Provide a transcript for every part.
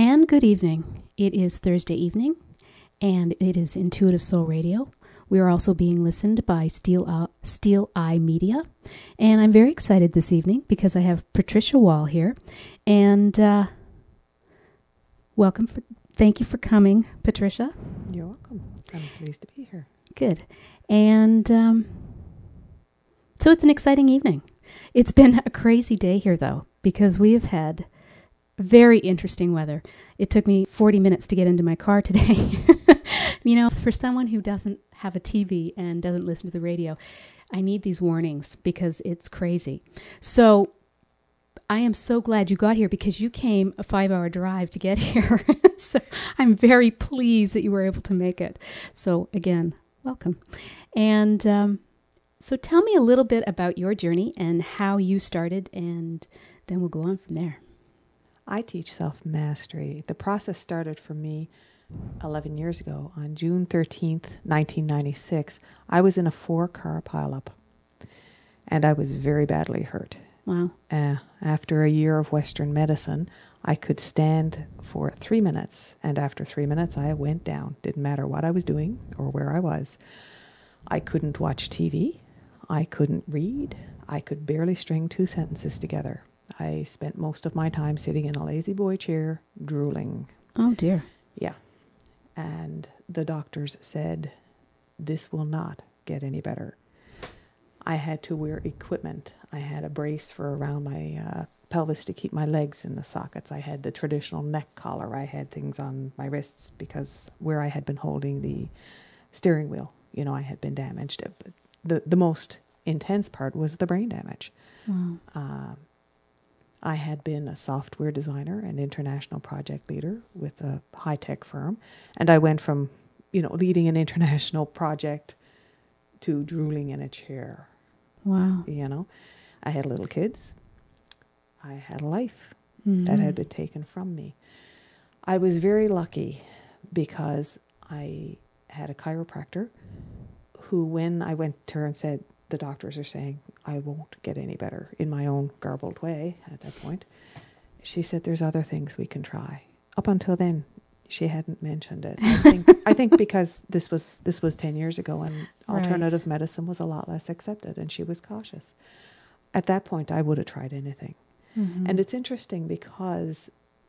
And good evening. It is Thursday evening, and it is Intuitive Soul Radio. We are also being listened by Steel Eye Media, and I'm very excited this evening because I have Patricia Wall here. And welcome. Thank you for coming, Patricia. You're welcome. I'm pleased to be here. Good. And so it's an exciting evening. It's been a crazy day here, though, because we have had very interesting weather. It took me 40 minutes to get into my car today. You know, for someone who doesn't have a TV and doesn't listen to the radio, I need these warnings because it's crazy. So I am so glad you got here because you came a 5-hour drive to get here. So I'm very pleased that you were able to make it. So again, welcome. And so tell me a little bit about your journey and how you started, and then we'll go on from there. I teach self-mastery. The process started for me 11 years ago. On June 13th, 1996, I was in a 4-car pileup, and I was very badly hurt. Wow. After a year of Western medicine, I could stand for 3 minutes, and after 3 minutes, I went down. Didn't matter what I was doing or where I was. I couldn't watch TV. I couldn't read. I could barely string 2 sentences together. I spent most of my time sitting in a lazy boy chair, drooling. Oh, dear. Yeah. And the doctors said, this will not get any better. I had to wear equipment. I had a brace for around my pelvis to keep my legs in the sockets. I had the traditional neck collar. I had things on my wrists because where I had been holding the steering wheel, you know, I had been damaged. The most intense part was the brain damage. Wow. I had been a software designer and international project leader with a high-tech firm. And I went from, leading an international project to drooling in a chair. Wow. I had little kids. I had a life that had been taken from me. I was very lucky because I had a chiropractor who, when I went to her and said, the doctors are saying I won't get any better, in my own garbled way at that point, she said, there's other things we can try. Up until then, she hadn't mentioned it. I think because this was 10 years ago and alternative medicine was a lot less accepted, and she was cautious. At that point, I would have tried anything. Mm-hmm. And it's interesting because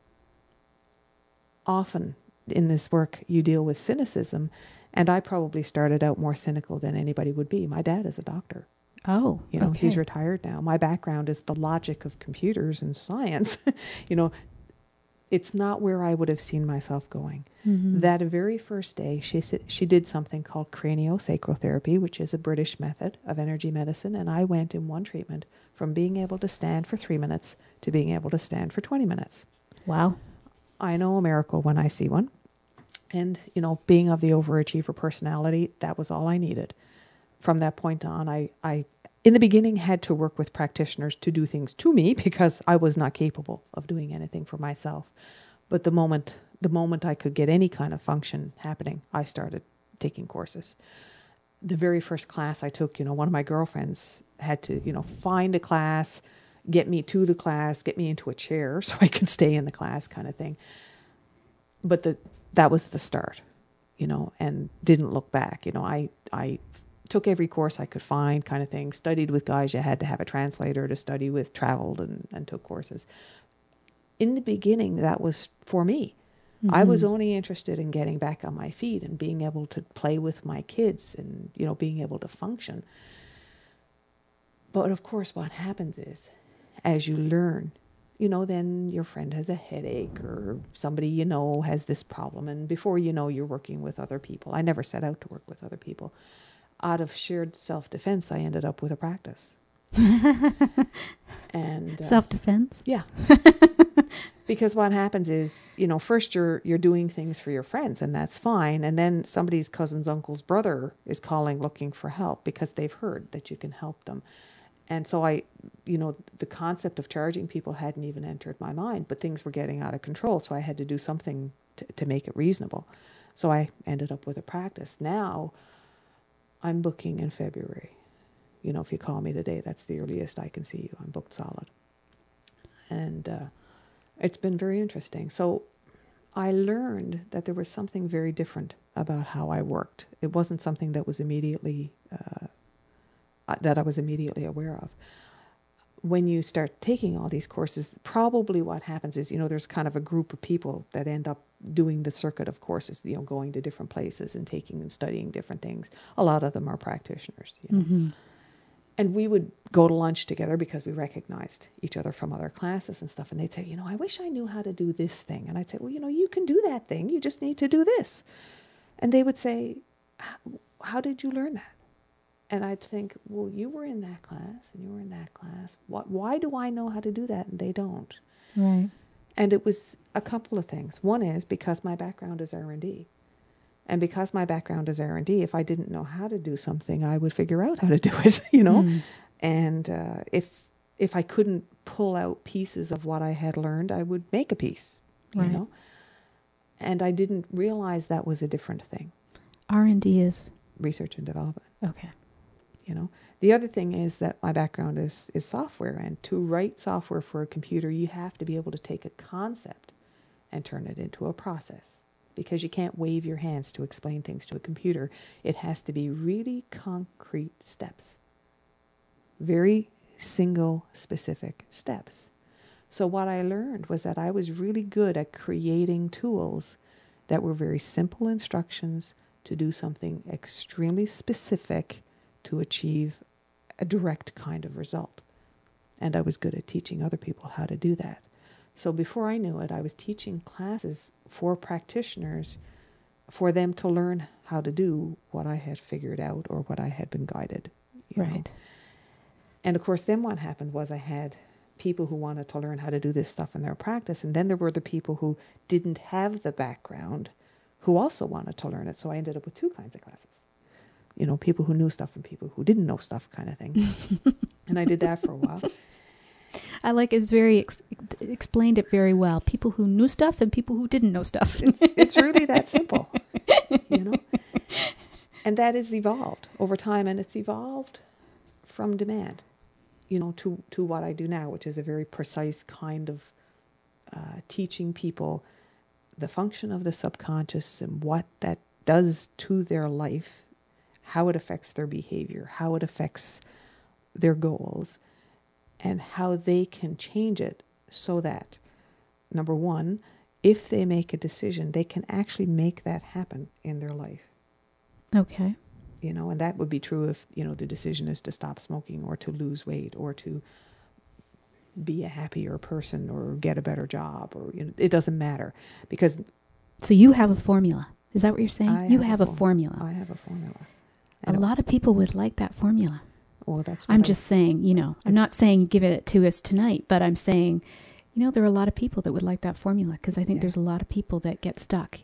often in this work you deal with cynicism, and I probably started out more cynical than anybody would be. My dad is a doctor. Oh, okay. He's retired now. My background is the logic of computers and science. It's not where I would have seen myself going. Mm-hmm. That very first day, she did something called craniosacral therapy, which is a British method of energy medicine, and I went in one treatment from being able to stand for 3 minutes to being able to stand for 20 minutes. Wow. I know a miracle when I see one. And, being of the overachiever personality, that was all I needed. From that point on, I in the beginning had to work with practitioners to do things to me because I was not capable of doing anything for myself. But the moment I could get any kind of function happening, I started taking courses. The very first class I took, one of my girlfriends had to, find a class, get me to the class, get me into a chair so I could stay in the class kind of thing. But that was the start, and didn't look back. I took every course I could find kind of thing, studied with guys you had to have a translator to study with, traveled and took courses. In the beginning, that was for me. Mm-hmm. I was only interested in getting back on my feet and being able to play with my kids and, being able to function. But of course, what happens is, as you learn, then your friend has a headache or somebody has this problem. And before you know, you're working with other people. I never set out to work with other people. Out of shared self-defense, I ended up with a practice. And self-defense? Yeah. Because what happens is, first you're doing things for your friends, and that's fine. And then somebody's cousin's uncle's brother is calling looking for help because they've heard that you can help them. And so the concept of charging people hadn't even entered my mind, but things were getting out of control. So I had to do something to make it reasonable. So I ended up with a practice. Now I'm booking in February. If you call me today, that's the earliest I can see you. I'm booked solid. And it's been very interesting. So I learned that there was something very different about how I worked. It wasn't something that was immediately that I was immediately aware of. When you start taking all these courses, probably what happens is, there's kind of a group of people that end up doing the circuit of courses, going to different places and taking and studying different things. A lot of them are practitioners, Mm-hmm. And we would go to lunch together because we recognized each other from other classes and stuff. And they'd say, I wish I knew how to do this thing. And I'd say, well, you can do that thing. You just need to do this. And they would say, how did you learn that? And I'd think, well, you were in that class and you were in that class. Why do I know how to do that and they don't? Right. And it was a couple of things. One is because my background is R&D. And because my background is R&D, if I didn't know how to do something, I would figure out how to do it, And if I couldn't pull out pieces of what I had learned, I would make a piece, Right. And I didn't realize that was a different thing. R&D is? Research and development. Okay. The other thing is that my background is software. And to write software for a computer, you have to be able to take a concept and turn it into a process. Because you can't wave your hands to explain things to a computer. It has to be really concrete steps. Very single, specific steps. So what I learned was that I was really good at creating tools that were very simple instructions to do something extremely specific to achieve a direct kind of result. And I was good at teaching other people how to do that. So before I knew it, I was teaching classes for practitioners for them to learn how to do what I had figured out or what I had been guided. Right. And of course, then what happened was I had people who wanted to learn how to do this stuff in their practice. And then there were the people who didn't have the background who also wanted to learn it. So I ended up with two kinds of classes. People who knew stuff and people who didn't know stuff kind of thing. And I did that for a while. I like it's very explained it very well. People who knew stuff and people who didn't know stuff. It's really that simple, And that has evolved over time, and it's evolved from demand, to what I do now, which is a very precise kind of teaching people the function of the subconscious and what that does to their life, how it affects their behavior, how it affects their goals, and how they can change it so that, number one, if they make a decision, they can actually make that happen in their life. Okay. And that would be true if, the decision is to stop smoking or to lose weight or to be a happier person or get a better job or, it doesn't matter because. So you have a formula. Is that what you're saying? You have a formula. I have a formula. A lot of people would like that formula. Well, that's I'm just saying, I'm not saying give it to us tonight, but I'm saying, there are a lot of people that would like that formula because I think there's a lot of people that get stuck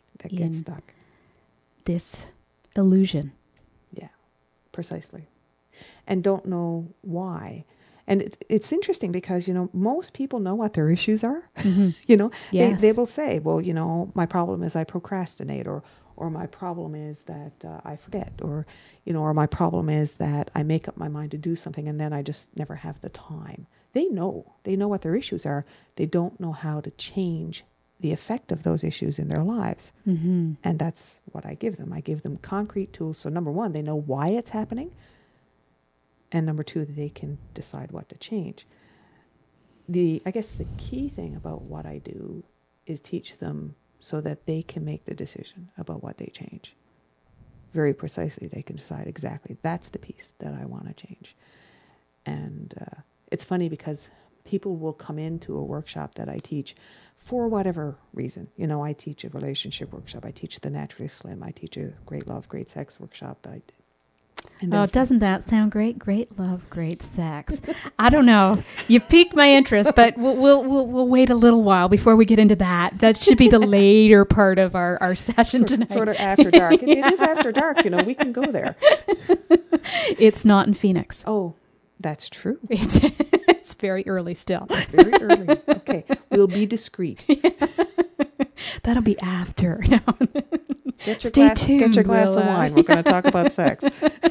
this illusion. Yeah, precisely. And don't know why. And it's interesting because, most people know what their issues are. Mm-hmm. Yes. They will say, well, my problem is I procrastinate or my problem is that I forget or my problem is that I make up my mind to do something and then I just never have the time. They know what their issues are. They don't know how to change the effect of those issues in their lives. Mm-hmm. And that's what I give them. I give them concrete tools. So number one, they know why it's happening. And number two, they can decide what to change. I guess the key thing about what I do is teach them so that they can make the decision about what they change. Very precisely, they can decide exactly, that's the piece that I want to change. And it's funny because people will come into a workshop that I teach for whatever reason. I teach a relationship workshop. I teach the Naturally Slim. I teach a Great Love, Great Sex workshop. Doesn't that sound great? Great love, great sex. I don't know. You piqued my interest, but we'll wait a little while before we get into that. That should be the later part of our session tonight. Sort of after dark. It is after dark. We can go there. It's not in Phoenix. Oh, that's true. It's very early still. It's very early. Okay, we'll be discreet. That'll be after. Stay tuned. Get your glass of wine. We're going to talk about sex.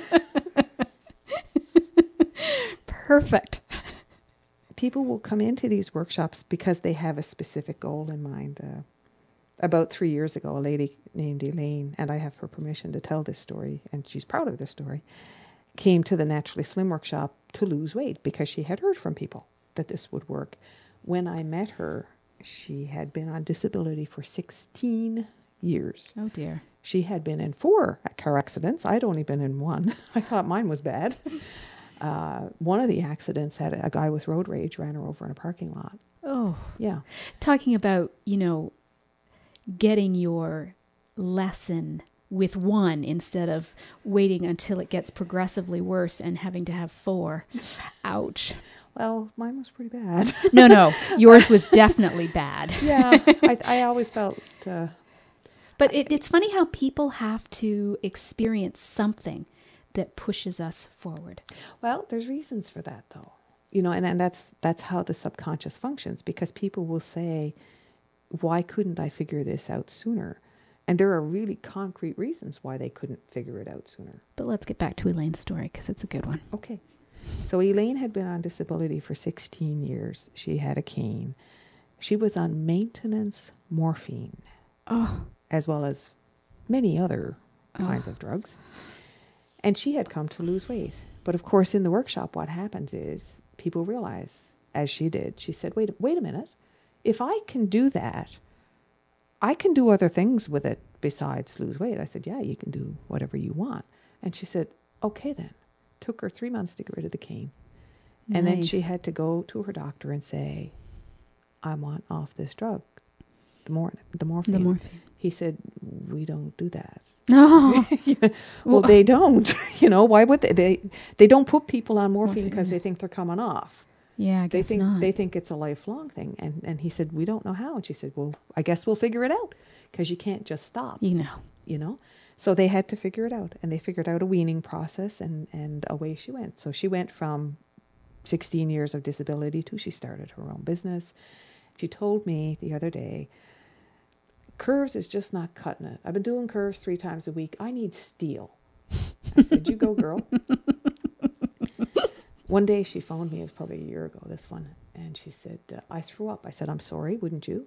Perfect. People will come into these workshops because they have a specific goal in mind. about 3 years ago, a lady named Elaine, and I have her permission to tell this story, and she's proud of this story, came to the Naturally Slim workshop to lose weight because she had heard from people that this would work. When I met her, she had been on disability for 16 years. Oh, dear. She had been in 4 car accidents. I'd only been in 1. I thought mine was bad. One of the accidents had a guy with road rage ran her over in a parking lot. Oh. Yeah. Talking about, getting your lesson with 1 instead of waiting until it gets progressively worse and having to have 4. Ouch. Well, mine was pretty bad. No. Yours was definitely bad. Yeah. I always felt... But it's funny how people have to experience something that pushes us forward. Well, there's reasons for that, though. And that's how the subconscious functions, because people will say, why couldn't I figure this out sooner? And there are really concrete reasons why they couldn't figure it out sooner. But let's get back to Elaine's story because it's a good one. Okay. So Elaine had been on disability for 16 years. She had a cane. She was on maintenance morphine, as well as many other kinds of drugs. And she had come to lose weight. But of course, in the workshop, what happens is people realize, as she did, she said, wait a minute. If I can do that, I can do other things with it besides lose weight. I said, yeah, you can do whatever you want. And she said, okay then. Took her 3 months to get rid of the cane. And then she had to go to her doctor and say, I want off this drug, the morphine. The morphine. He said, we don't do that. No. Well, they don't. Why would they? They don't put people on morphine because they think they're coming off. Yeah, I guess not. They think it's a lifelong thing. And he said, we don't know how. And she said, well, I guess we'll figure it out because you can't just stop. So they had to figure it out. And they figured out a weaning process and away she went. So she went from 16 years of disability to she started her own business. She told me the other day, curves is just not cutting it. I've been doing curves 3 times a week. I need steel. I said, you go, girl. One day she phoned me, it was probably a year ago, this one, and she said, I threw up. I said, I'm sorry, wouldn't you?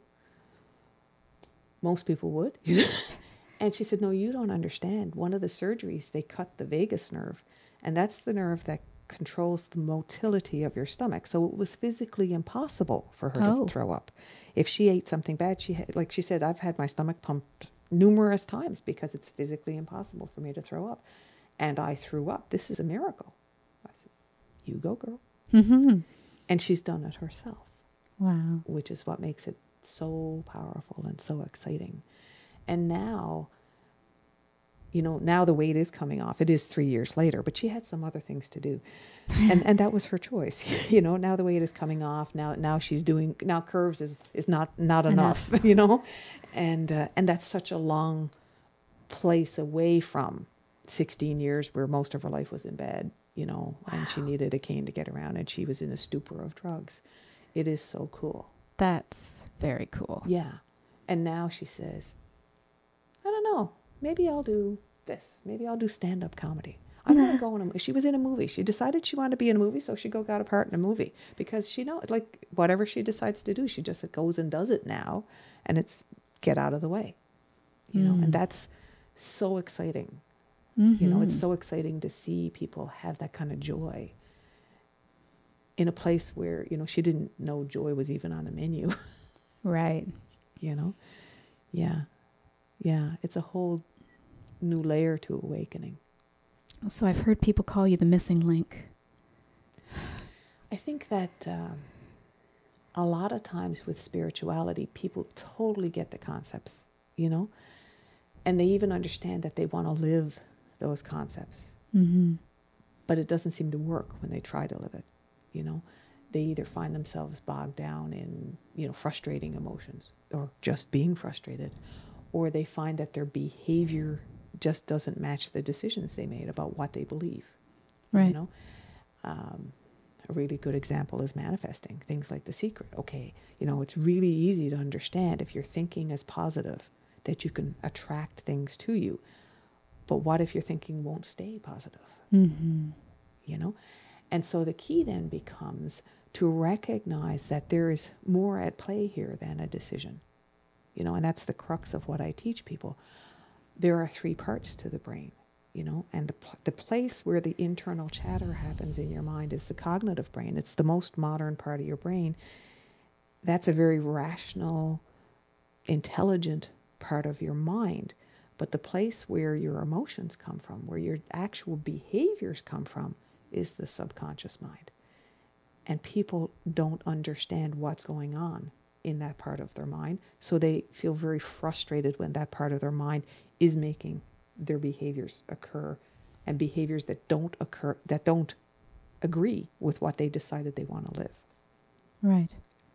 Most people would. And she said, no, you don't understand. One of the surgeries, they cut the vagus nerve, and that's the nerve that controls the motility of your stomach. So it was physically impossible for her to throw up. If she ate something bad, like she said, I've had my stomach pumped numerous times because it's physically impossible for me to throw up. And I threw up. This is a miracle. I said, you go, girl. Mm-hmm. And she's done it herself. Wow. Which is what makes it so powerful and so exciting. And now, now the weight is coming off. It is 3 years later, but she had some other things to do. And that was her choice. Now the weight is coming off. Now she's doing, now curves is not enough, and that's such a long place away from 16 years where most of her life was in bed, Wow. And she needed a cane to get around, and she was in a stupor of drugs. It is so cool. That's very cool. Yeah. And now she says, I don't know, maybe I'll do this. Maybe I'll do stand-up comedy. I want to go in a movie. She was in a movie. She decided she wanted to be in a movie, so she got a part in a movie because she knows, like, whatever she decides to do, she just goes and does it now, and it's get out of the way, and that's so exciting. Mm-hmm. It's so exciting to see people have that kind of joy in a place where, she didn't know joy was even on the menu. Right. Yeah. Yeah. It's a whole new layer to awakening. So I've heard people call you the missing link. I think that a lot of times with spirituality, people totally get the concepts, and they even understand that they want to live those concepts. Mm-hmm. But it doesn't seem to work when they try to live it, They either find themselves bogged down in, frustrating emotions or just being frustrated, or they find that their behavior just doesn't match the decisions they made about what they believe. Right. A really good example is manifesting, things like The Secret. Okay, it's really easy to understand if your thinking is positive that you can attract things to you. But what if your thinking won't stay positive? Mm-hmm. And so the key then becomes to recognize that there is more at play here than a decision. and that's the crux of what I teach people. There are 3 parts to the brain, and the place where the internal chatter happens in your mind is the cognitive brain. It's the most modern part of your brain. That's a very rational, intelligent part of your mind. But the place where your emotions come from, where your actual behaviors come from, is the subconscious mind. And people don't understand what's going on in that part of their mind. So they feel very frustrated when that part of their mind is making their behaviors occur, and behaviors that don't occur, that don't agree with what they decided they want to live. Right.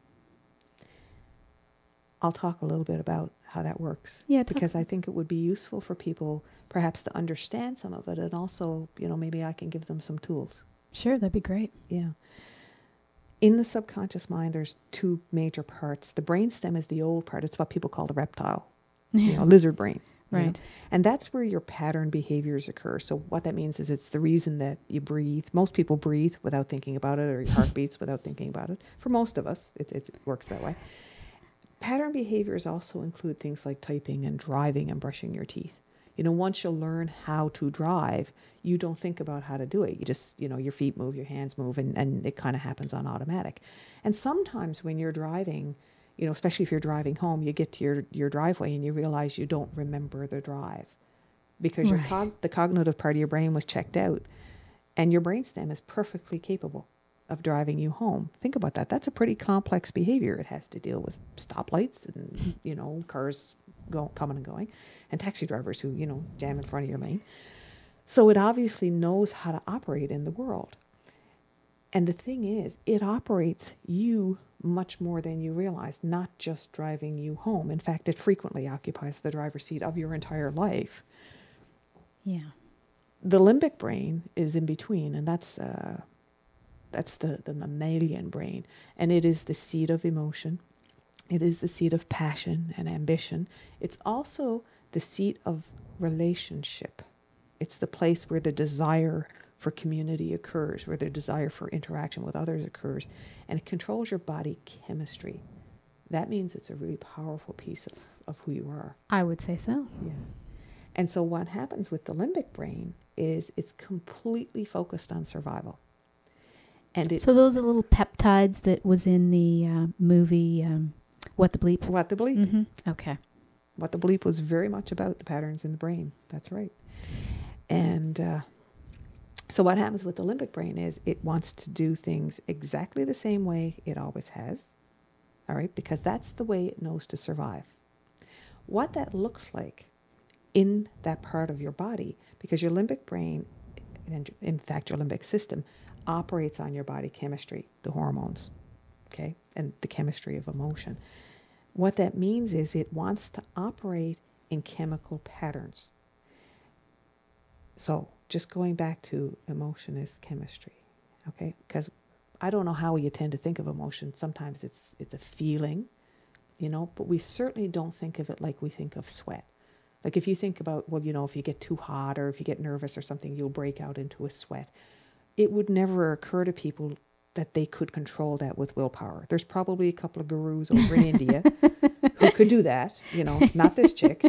I'll talk a little bit about how that works. Yeah, because I think it would be useful for people perhaps to understand some of it, and also, maybe I can give them some tools. Sure, that'd be great. Yeah. In the subconscious mind, there's 2 major parts. The brainstem is the old part. It's what people call the reptile, lizard brain. Right. And that's where your pattern behaviors occur. So what that means is it's the reason that you breathe. Most people breathe without thinking about it, or your heart beats without thinking about it. For most of us, it works that way. Pattern behaviors also include things like typing and driving and brushing your teeth. Once you learn how to drive, you don't think about how to do it. You just, your feet move, your hands move, and it kind of happens on automatic. And sometimes when you're driving, especially if you're driving home, you get to your driveway and you realize you don't remember the drive because the cognitive part of your brain was checked out, and your brainstem is perfectly capable of driving you home. Think about that. That's a pretty complex behavior. It has to deal with stoplights and, cars coming and going, and taxi drivers who, jam in front of your lane. So it obviously knows how to operate in the world. And the thing is, it operates you much more than you realize, not just driving you home. In fact, it frequently occupies the driver's seat of your entire life. Yeah. The limbic brain is in between, and that's the mammalian brain, and it is the seat of emotion. It is the seat of passion and ambition. It's also the seat of relationship. It's the place where the desire for community occurs, where the desire for interaction with others occurs, and it controls your body chemistry. That means it's a really powerful piece of who you are. I would say so. Yeah. And so what happens with the limbic brain is it's completely focused on survival. And so those are little peptides that was in the movie What the Bleep? What the Bleep. Mm-hmm. Okay. What the Bleep was very much about the patterns in the brain. That's right. And so what happens with the limbic brain is it wants to do things exactly the same way it always has, all right, because that's the way it knows to survive. What that looks like in that part of your body, because your limbic brain, and in fact your limbic system, operates on your body chemistry, the hormones, okay, and the chemistry of emotion. What that means is it wants to operate in chemical patterns. So just going back to emotion is chemistry, okay? Because I don't know how you tend to think of emotion. Sometimes it's a feeling, but we certainly don't think of it like we think of sweat. Like if you think about, if you get too hot or if you get nervous or something, you'll break out into a sweat. It would never occur to people that they could control that with willpower. There's probably a couple of gurus over in India who could do that, not this chick.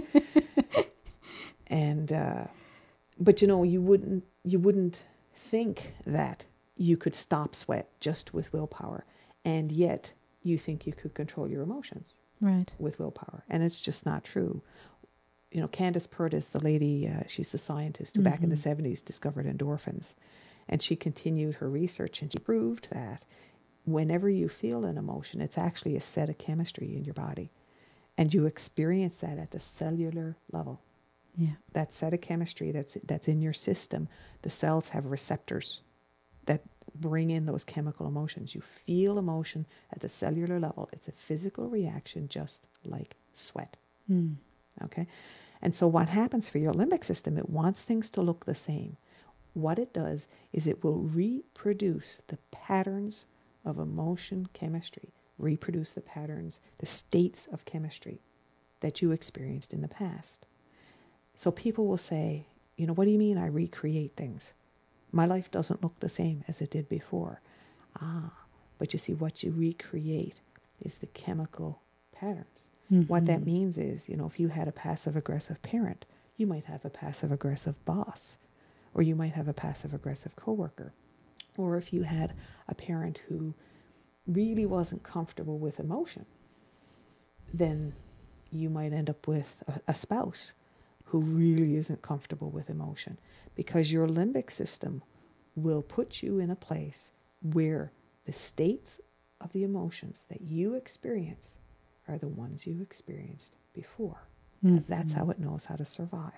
And, but you wouldn't think that you could stop sweat just with willpower. And yet you think you could control your emotions with willpower. And it's just not true. Candace Pert is the lady, she's the scientist who back in the 70s discovered endorphins. And she continued her research, and she proved that whenever you feel an emotion, it's actually a set of chemistry in your body. And you experience that at the cellular level. Yeah. That set of chemistry that's in your system, the cells have receptors that bring in those chemical emotions. You feel emotion at the cellular level. It's a physical reaction just like sweat. Okay? And so what happens for your limbic system, it wants things to look the same. What it does is it will reproduce the patterns of emotion chemistry, reproduce the patterns, the states of chemistry that you experienced in the past. So people will say, what do you mean I recreate things? My life doesn't look the same as it did before. But you see, what you recreate is the chemical patterns. What that means is, if you had a passive aggressive parent, you might have a passive aggressive boss, or you might have a passive aggressive coworker. Or if you had a parent who really wasn't comfortable with emotion, then you might end up with a spouse who really isn't comfortable with emotion, because your limbic system will put you in a place where the states of the emotions that you experience are the ones you experienced before, because that's how it knows how to survive.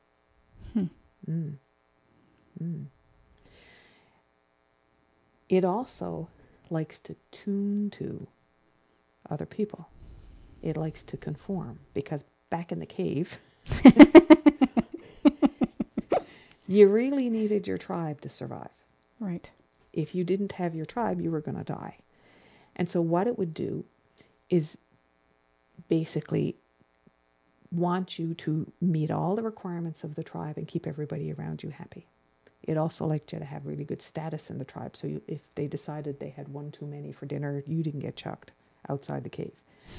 It also likes to tune to other people. It likes to conform, because back in the cave, you really needed your tribe to survive. Right. If you didn't have your tribe, you were going to die. And so what it would do is basically want you to meet all the requirements of the tribe and keep everybody around you happy. It also liked you to have really good status in the tribe. So if they decided they had one too many for dinner, you didn't get chucked outside the cave.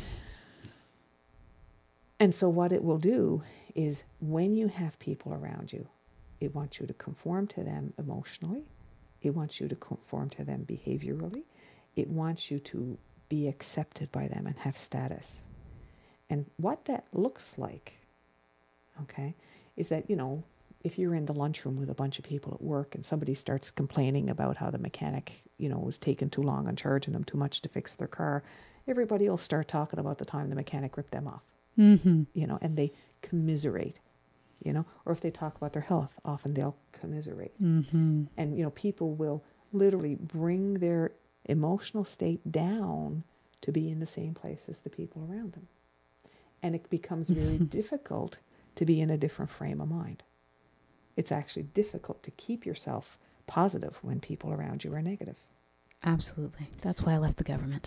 And so what it will do is, when you have people around you, it wants you to conform to them emotionally. It wants you to conform to them behaviorally. It wants you to be accepted by them and have status. And what that looks like, okay, is that, if you're in the lunchroom with a bunch of people at work and somebody starts complaining about how the mechanic, was taking too long and charging them too much to fix their car, everybody will start talking about the time the mechanic ripped them off, and they commiserate, or if they talk about their health, often they'll commiserate. And, people will literally bring their emotional state down to be in the same place as the people around them. And it becomes very difficult to be in a different frame of mind. It's actually difficult to keep yourself positive when people around you are negative. Absolutely. That's why I left the government.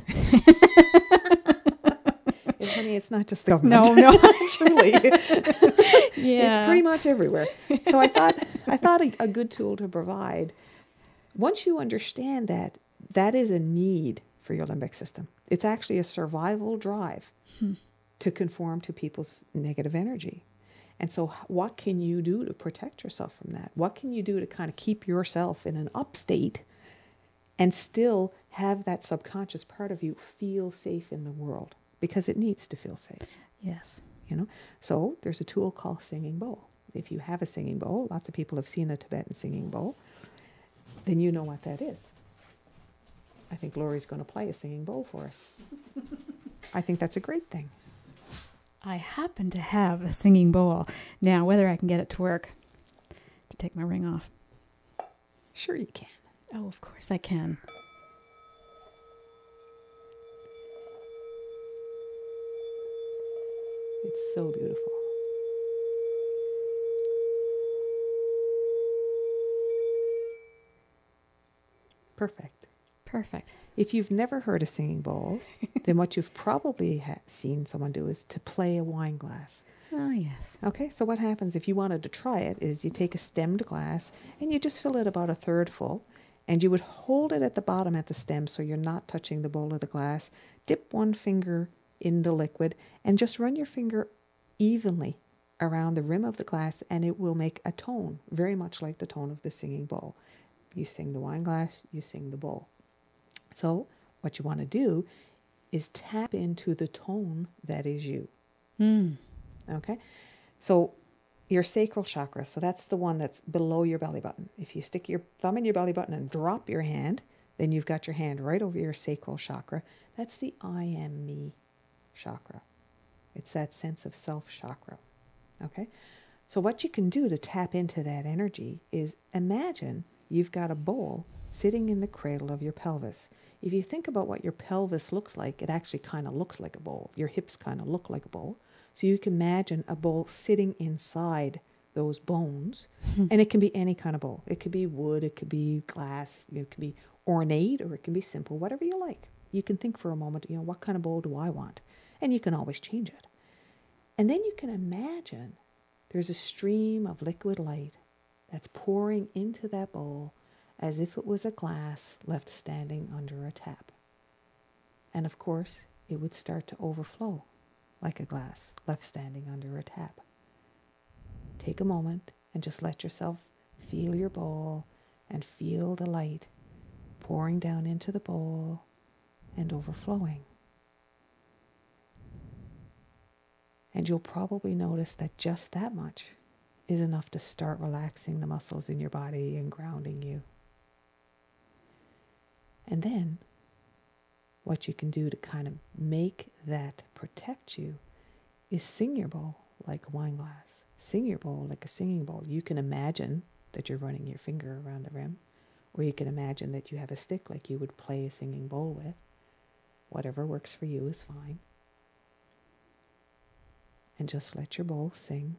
And honey, it's not just the government. No. Truly. Yeah. It's pretty much everywhere. So I thought a good tool to provide, once you understand that is a need for your limbic system. It's actually a survival drive to conform to people's negative energy. And so what can you do to protect yourself from that? What can you do to kind of keep yourself in an up state and still have that subconscious part of you feel safe in the world? Because it needs to feel safe. Yes. So there's a tool called singing bowl. If you have a singing bowl, lots of people have seen a Tibetan singing bowl, then you know what that is. I think Lori's going to play a singing bowl for us. I think that's a great thing. I happen to have a singing bowl. Now, whether I can get it to work, to take my ring off. Sure you can. Oh, of course I can. It's so beautiful. Perfect. If you've never heard a singing bowl, then what you've probably seen someone do is to play a wine glass. Oh, yes. Okay, so what happens if you wanted to try it is you take a stemmed glass and you just fill it about a third full, and you would hold it at the bottom at the stem so you're not touching the bowl of the glass. Dip one finger in the liquid and just run your finger evenly around the rim of the glass, and it will make a tone, very much like the tone of the singing bowl. You sing the wine glass, you sing the bowl. So what you want to do is tap into the tone that is you. Okay? So your sacral chakra, so that's the one that's below your belly button. If you stick your thumb in your belly button and drop your hand, then you've got your hand right over your sacral chakra. That's the I am me chakra. It's that sense of self chakra. Okay? So what you can do to tap into that energy is imagine you've got a bowl sitting in the cradle of your pelvis. If you think about what your pelvis looks like, it actually kind of looks like a bowl. Your hips kind of look like a bowl. So you can imagine a bowl sitting inside those bones. And it can be any kind of bowl. It could be wood, it could be glass, it could be ornate, or it can be simple, whatever you like. You can think for a moment, what kind of bowl do I want? And you can always change it. And then you can imagine there's a stream of liquid light that's pouring into that bowl as if it was a glass left standing under a tap. And of course, it would start to overflow like a glass left standing under a tap. Take a moment and just let yourself feel your bowl and feel the light pouring down into the bowl and overflowing. And you'll probably notice that just that much is enough to start relaxing the muscles in your body and grounding you. And then what you can do to kind of make that protect you is sing your bowl like a wine glass. Sing your bowl like a singing bowl. You can imagine that you're running your finger around the rim, or you can imagine that you have a stick like you would play a singing bowl with. Whatever works for you is fine. And just let your bowl sing.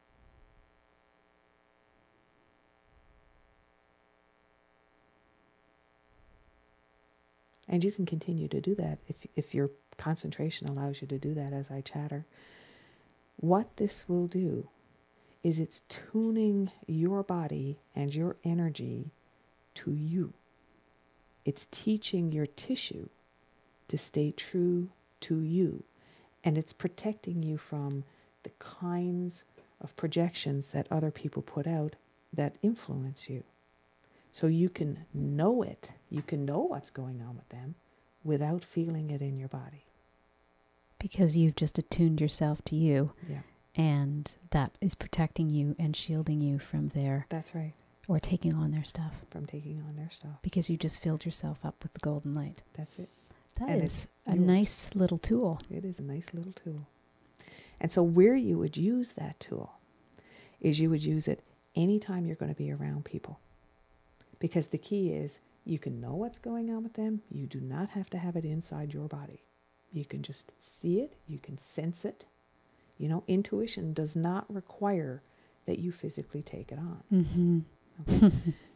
And you can continue to do that if your concentration allows you to do that as I chatter. What this will do is it's tuning your body and your energy to you. It's teaching your tissue to stay true to you. And it's protecting you from the kinds of projections that other people put out that influence you. So you can know it. You can know what's going on with them without feeling it in your body. Because you've just attuned yourself to you. Yeah. And that is protecting you and shielding you from their... That's right. Or taking on their stuff. From taking on their stuff. Because you just filled yourself up with the golden light. That's it. That and is a nice little tool. It is a nice little tool. And so where you would use that tool is you would use it anytime you're going to be around people. Because the key is you can know what's going on with them. You do not have to have it inside your body. You can just see it. You can sense it. You know, intuition does not require that you physically take it on. Mm-hmm. Okay?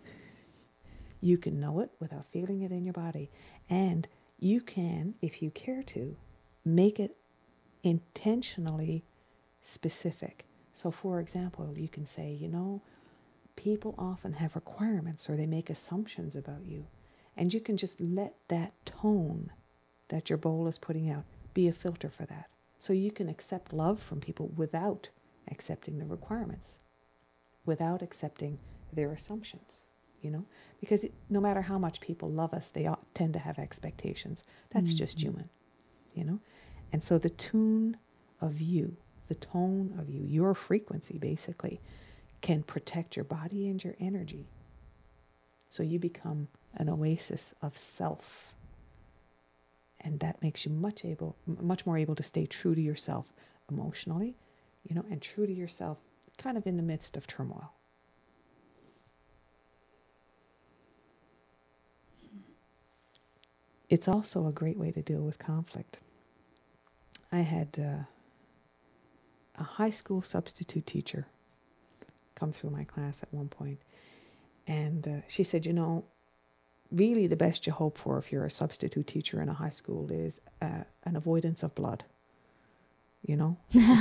You can know it without feeling it in your body. And you can, if you care to, make it intentionally specific. So, for example, you can say, you know, people often have requirements or they make assumptions about you. And you can just let that tone that your bowl is putting out be a filter for that. So you can accept love from people without accepting the requirements, without accepting their assumptions, you know, because no matter how much people love us, they tend to have expectations. That's just human, you know. And so the tune of you, the tone of you, your frequency basically can protect your body and your energy. So you become an oasis of self. And that makes you much more able to stay true to yourself emotionally, you know, and true to yourself kind of in the midst of turmoil. It's also a great way to deal with conflict. I had a high school substitute teacher come through my class at one point, and she said, you know, really the best you hope for if you're a substitute teacher in a high school is an avoidance of blood. You know,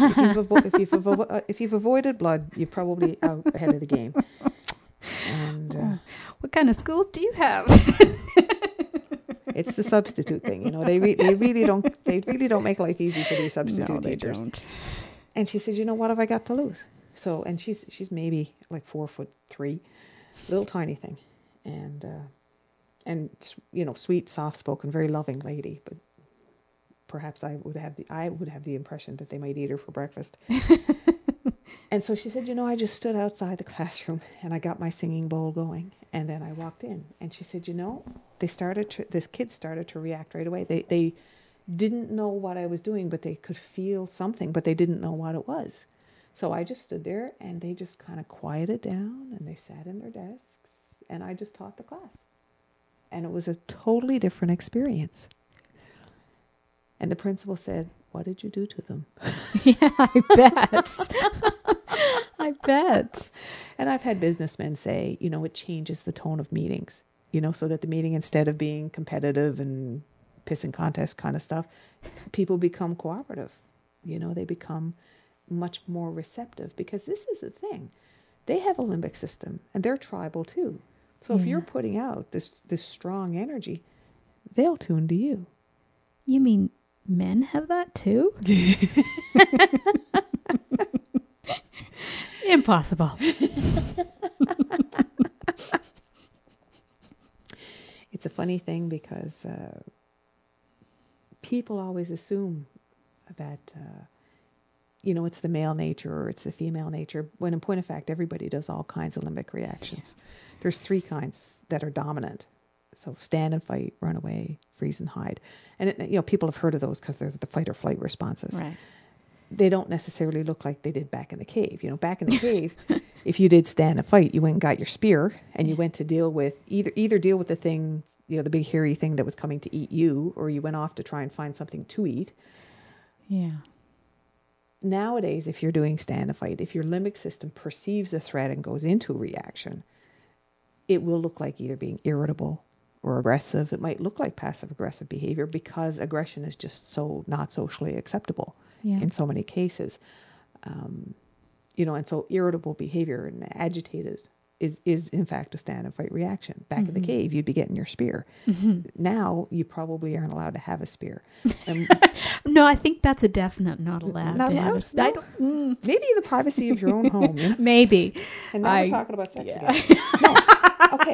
if you've avoided blood, you're probably out ahead of the game. And what kind of schools do you have? It's the substitute thing, you know. They really don't make life easy for these substitute teachers. They don't. And she said, you know, what have I got to lose? So, and she's maybe like 4'3", little tiny thing, and you know, sweet, soft-spoken, very loving lady. But perhaps I would have the impression that they might eat her for breakfast. And so she said, you know, I just stood outside the classroom and I got my singing bowl going, and then I walked in. And she said, you know, this kid started to react right away. They didn't know what I was doing, but they could feel something, but they didn't know what it was. So I just stood there and they just kind of quieted down and they sat in their desks and I just taught the class. And it was a totally different experience. And the principal said, what did you do to them? Yeah, I bet. I bet. And I've had businessmen say, you know, it changes the tone of meetings, you know, so that the meeting, instead of being competitive and pissing contest kind of stuff, people become cooperative. You know, they become much more receptive, because this is the thing. They have a limbic system and they're tribal too. So if you're putting out this strong energy, they'll tune to you. You mean Men have that too? Impossible. It's a funny thing because people always assume that, it's the male nature or it's the female nature, when in point of fact, everybody does all kinds of limbic reactions. There's 3 kinds that are dominant. So stand and fight, run away, freeze and hide. And, people have heard of those because they're the fight or flight responses. Right. They don't necessarily look like they did back in the cave. Back in the cave, if you did stand and fight, you went and got your spear and you went to deal with either deal with the thing, the big hairy thing that was coming to eat you, or you went off to try and find something to eat. Yeah. Nowadays, if you're doing stand and fight, if your limbic system perceives a threat and goes into a reaction, it will look like either being irritable or aggressive. It might look like passive aggressive behavior because aggression is just so not socially acceptable in so many cases. And so irritable behavior and agitated is in fact a stand and fight reaction. Back in the cave, you'd be getting your spear. Now you probably aren't allowed to have a spear. No, I think that's a definite not allowed Not to allowed? have a No? I don't, Maybe in the privacy of your own home. Maybe. And now we're talking about sex again. No. Okay.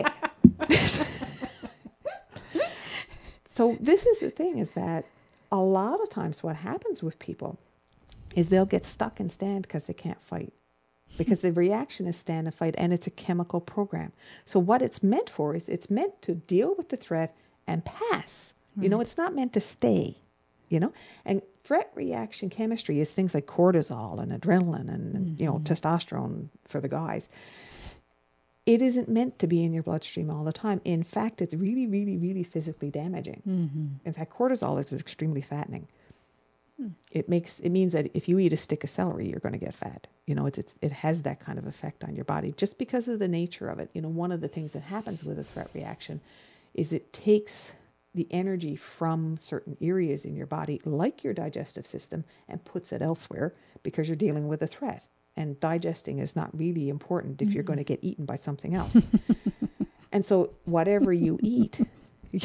So this is the thing, is that a lot of times what happens with people is they'll get stuck in stand because they can't fight. Because the reaction is stand and fight, and it's a chemical program. So what it's meant for is it's meant to deal with the threat and pass. Right. It's not meant to stay, And threat reaction chemistry is things like cortisol and adrenaline and, testosterone for the guys. It isn't meant to be in your bloodstream all the time. In fact, it's really, really, really physically damaging. In fact, cortisol is extremely fattening. It means that if you eat a stick of celery, you're going to get fat. It has that kind of effect on your body just because of the nature of it. One of the things that happens with a threat reaction is it takes the energy from certain areas in your body, like your digestive system, and puts it elsewhere because you're dealing with a threat. And digesting is not really important if you're going to get eaten by something else. And so whatever you eat is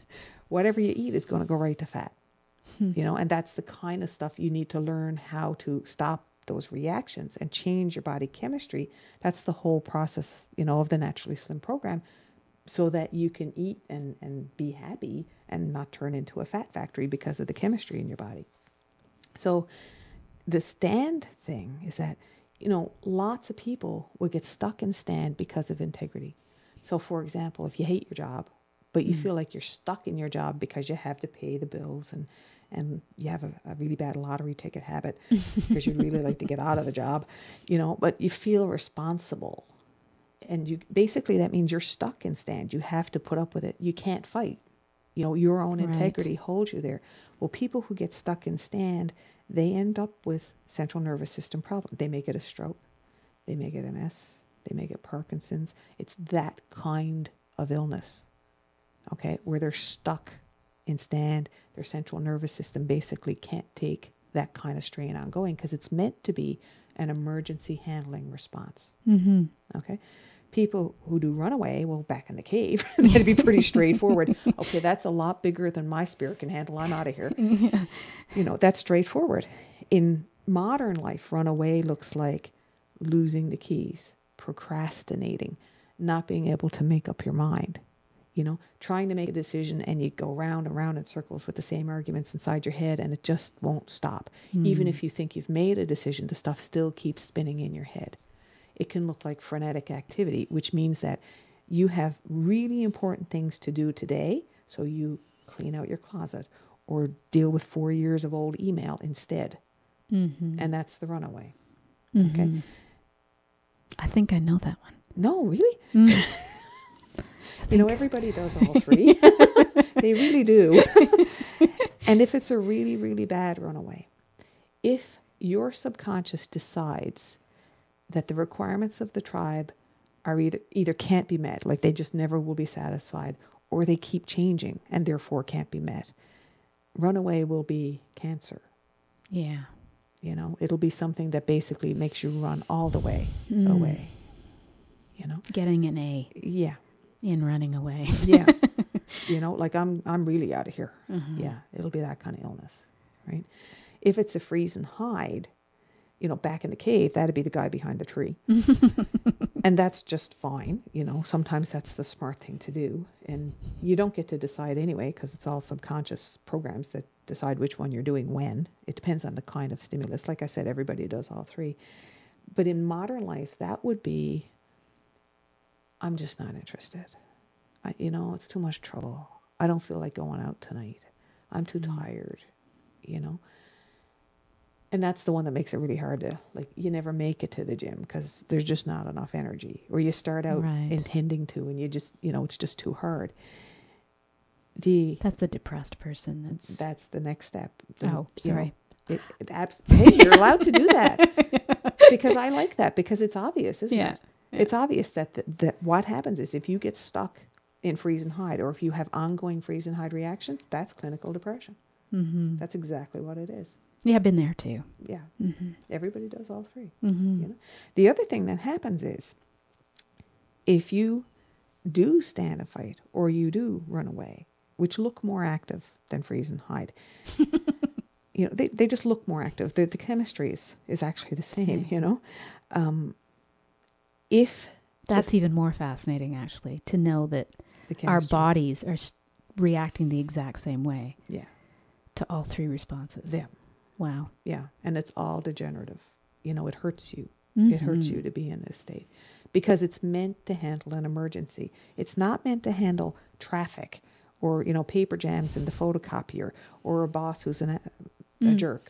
going to go right to fat. And that's the kind of stuff you need to learn how to stop those reactions and change your body chemistry. That's the whole process, of the Naturally Slim program, so that you can eat and be happy and not turn into a fat factory because of the chemistry in your body. So the stand thing is that, lots of people will get stuck in stand because of integrity. So for example, if you hate your job, but you feel like you're stuck in your job because you have to pay the bills and you have a really bad lottery ticket habit because you'd really like to get out of the job, but you feel responsible. And basically that means you're stuck in stand. You have to put up with it. You can't fight. Your own integrity holds you there. Well, people who get stuck in stand, they end up with central nervous system problems. They may get a stroke. They may get MS. They may get Parkinson's. It's that kind of illness, okay, where they're stuck in stand. Their central nervous system basically can't take that kind of strain ongoing because it's meant to be an emergency handling response. Okay. People who do runaway, well, back in the cave, that'd be pretty straightforward. Okay, that's a lot bigger than my spirit can handle. I'm out of here. That's straightforward. In modern life, runaway looks like losing the keys, procrastinating, not being able to make up your mind, trying to make a decision and you go round and round in circles with the same arguments inside your head and it just won't stop. Even if you think you've made a decision, the stuff still keeps spinning in your head. It can look like frenetic activity, which means that you have really important things to do today, so you clean out your closet or deal with 4 years of old email instead. And that's the runaway. Okay. I think I know that one. No, really? Everybody does all 3. They really do. And if it's a really, really bad runaway, if your subconscious decides that the requirements of the tribe are either can't be met, like they just never will be satisfied, or they keep changing and therefore can't be met, runaway will be cancer. Yeah. It'll be something that basically makes you run all the way away. Getting an A. Yeah. In running away. Yeah. Like I'm really out of here. Yeah. It'll be that kind of illness. right? If it's a freeze and hide, back in the cave, that'd be the guy behind the tree. And that's just fine. Sometimes that's the smart thing to do. And you don't get to decide anyway, because it's all subconscious programs that decide which one you're doing when. It depends on the kind of stimulus. Like I said, everybody does all three. But in modern life, that would be, I'm just not interested. It's too much trouble. I don't feel like going out tonight. I'm too tired, And that's the one that makes it really hard to, you never make it to the gym because there's just not enough energy. Or you start out intending to and you just, it's just too hard. That's the depressed person. That's the next step. Sorry. Hey, you're allowed to do that. Because I like that, because it's obvious, isn't it? Yeah. It's obvious that what happens is if you get stuck in freeze and hide, or if you have ongoing freeze and hide reactions, that's clinical depression. Mm-hmm. That's exactly what it is. Yeah, I've been there too. Yeah. Mm-hmm. Everybody does all three. Mm-hmm. The other thing that happens is if you do stand and fight, or you do run away, which look more active than freeze and hide, they just look more active. The chemistry is actually the same, If that's even more fascinating, actually, to know that our bodies are reacting the exact same way. Yeah. To all three responses. Yeah. Wow. Yeah. And it's all degenerative. It hurts you. Mm-hmm. It hurts you to be in this state because it's meant to handle an emergency. It's not meant to handle traffic or, paper jams in the photocopier or a boss who's a jerk.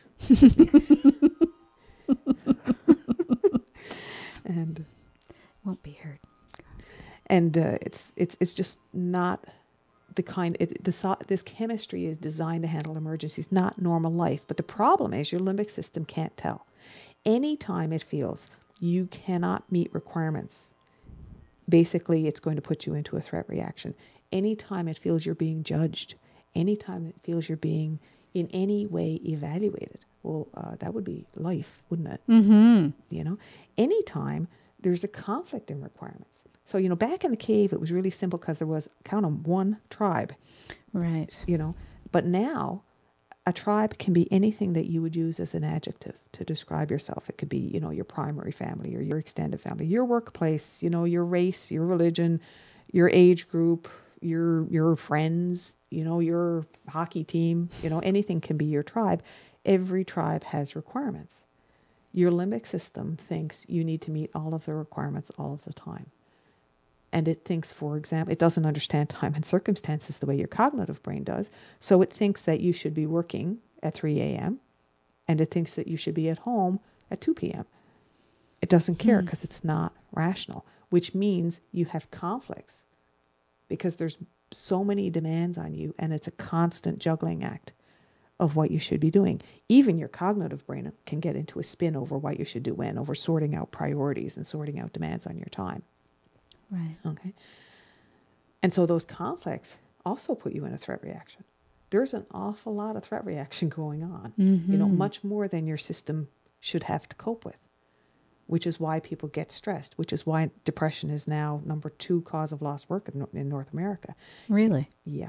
And won't be heard. And it's just not the kind. This chemistry is designed to handle emergencies, not normal life. But the problem is your limbic system can't tell. Anytime it feels you cannot meet requirements, basically it's going to put you into a threat reaction. Anytime it feels you're being judged, anytime it feels you're being in any way evaluated, well, that would be life, wouldn't it? Mm-hmm. Anytime there's a conflict in requirements. So, back in the cave, it was really simple because there was, count them, one tribe. Right. But now a tribe can be anything that you would use as an adjective to describe yourself. It could be, your primary family or your extended family, your workplace, your race, your religion, your age group, your friends, your hockey team, anything can be your tribe. Every tribe has requirements. Your limbic system thinks you need to meet all of the requirements all of the time. And it thinks, for example, it doesn't understand time and circumstances the way your cognitive brain does. So it thinks that you should be working at 3 a.m. and it thinks that you should be at home at 2 p.m. It doesn't care because it's not rational, which means you have conflicts because there's so many demands on you and it's a constant juggling act of what you should be doing. Even your cognitive brain can get into a spin over what you should do when, over sorting out priorities and sorting out demands on your time. Right. Okay. And so those conflicts also put you in a threat reaction. There's an awful lot of threat reaction going on, much more than your system should have to cope with, which is why people get stressed, which is why depression is now number 2 cause of lost work in North America. Really? Yeah.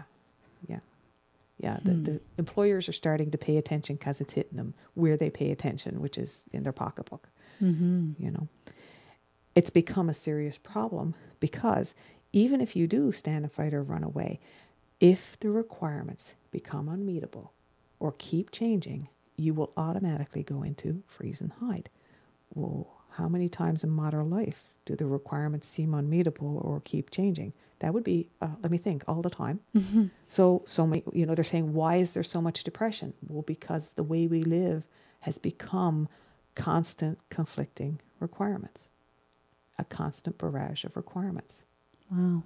The employers are starting to pay attention because it's hitting them where they pay attention, which is in their pocketbook. It's become a serious problem because even if you do stand and fight or run away, if the requirements become unmeetable or keep changing, you will automatically go into freeze and hide. Well, how many times in modern life do the requirements seem unmeetable or keep changing? That would be, let me think, all the time. So many, they're saying, why is there so much depression? Well, because the way we live has become constant conflicting requirements. A constant barrage of requirements. Wow.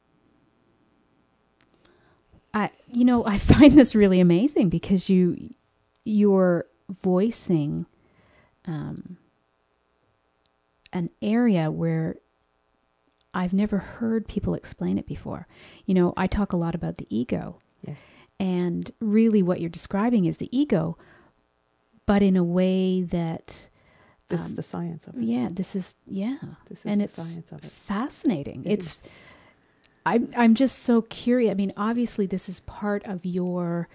I find this really amazing because you're voicing an area where I've never heard people explain it before. I talk a lot about the ego. Yes. And really what you're describing is the ego, but in a way that this is the science of it. Yeah, this is and the science of it. Fascinating. I'm just so curious. I mean, obviously this is part of your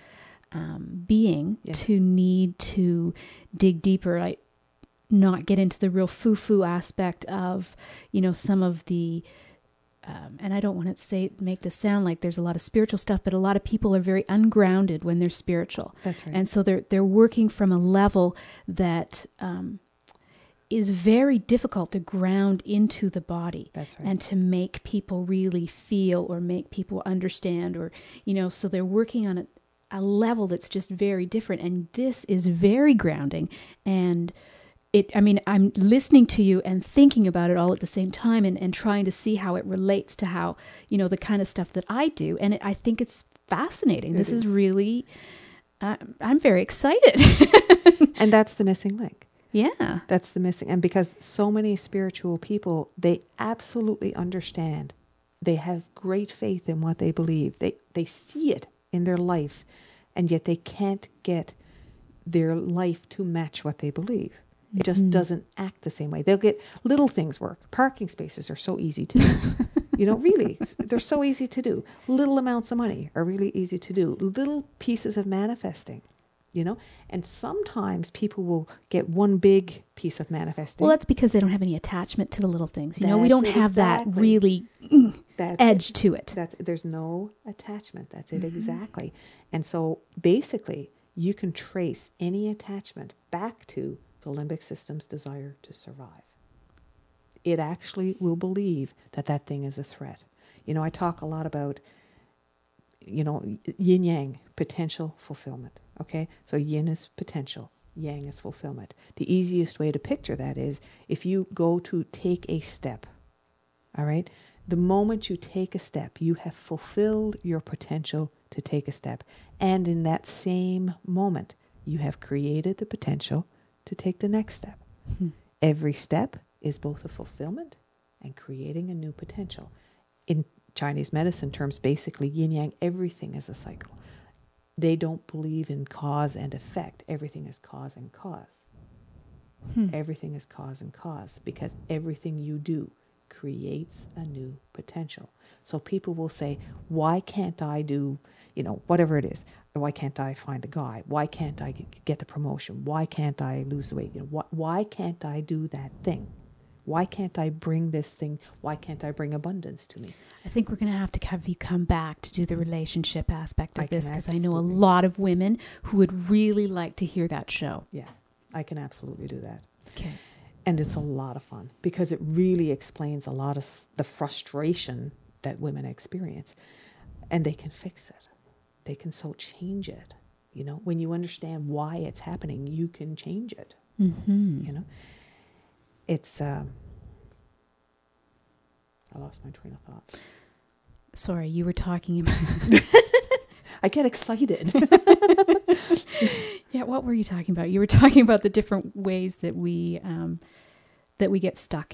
being Yes. to need to dig deeper. I not get into the real foo-foo aspect of, some of the, and I don't want to make this sound like there's a lot of spiritual stuff, but a lot of people are very ungrounded when they're spiritual. That's right. And so they're working from a level that is very difficult to ground into the body. That's right. And to make people really feel or make people understand, or, so they're working on a level that's just very different. And this is very grounding. And I'm listening to you and thinking about it all at the same time, and trying to see how it relates to how, the kind of stuff that I do. And I think it's fascinating. This is really, I'm very excited. And that's the missing link. Yeah. That's the missing. And because so many spiritual people, they absolutely understand. They have great faith in what they believe. They see it in their life, and yet they can't get their life to match what they believe. It just doesn't act the same way. They'll get little things work. Parking spaces are so easy to do. Really, they're so easy to do. Little amounts of money are really easy to do. Little pieces of manifesting, and sometimes people will get one big piece of manifesting. Well, that's because they don't have any attachment to the little things. We That's don't it, have exactly. that really edge to it. There's no attachment. That's it, exactly. And so basically, you can trace any attachment back to the limbic system's desire to survive. It actually will believe that thing is a threat. I talk a lot about, yin yang, potential fulfillment. Okay, so yin is potential, yang is fulfillment. The easiest way to picture that is if you go to take a step. All right, the moment you take a step, you have fulfilled your potential to take a step, and in that same moment, you have created the potential to take the next step. Every step is both a fulfillment and creating a new potential. In Chinese medicine terms, basically yin yang, everything is a cycle. They don't believe in cause and effect. Everything is cause and cause. Everything is cause and cause, because everything you do creates a new potential. So people will say, why can't I do, whatever it is? Why can't I find the guy? Why can't I get the promotion? Why can't I lose the weight? Why can't I do that thing? Why can't I bring this thing? Why can't I bring abundance to me? I think we're going to have you come back to do the relationship aspect of this, because I know a absolutely. lot of women who would really like to hear that show. Yeah, I can absolutely do that. Okay. And it's a lot of fun, because it really explains a lot of the frustration that women experience. And they can fix it. They can so change it. When you understand why it's happening, you can change it. It's, I lost my train of thought. Sorry, you were talking about... I get excited. Yeah, what were you talking about? You were talking about the different ways that we get stuck.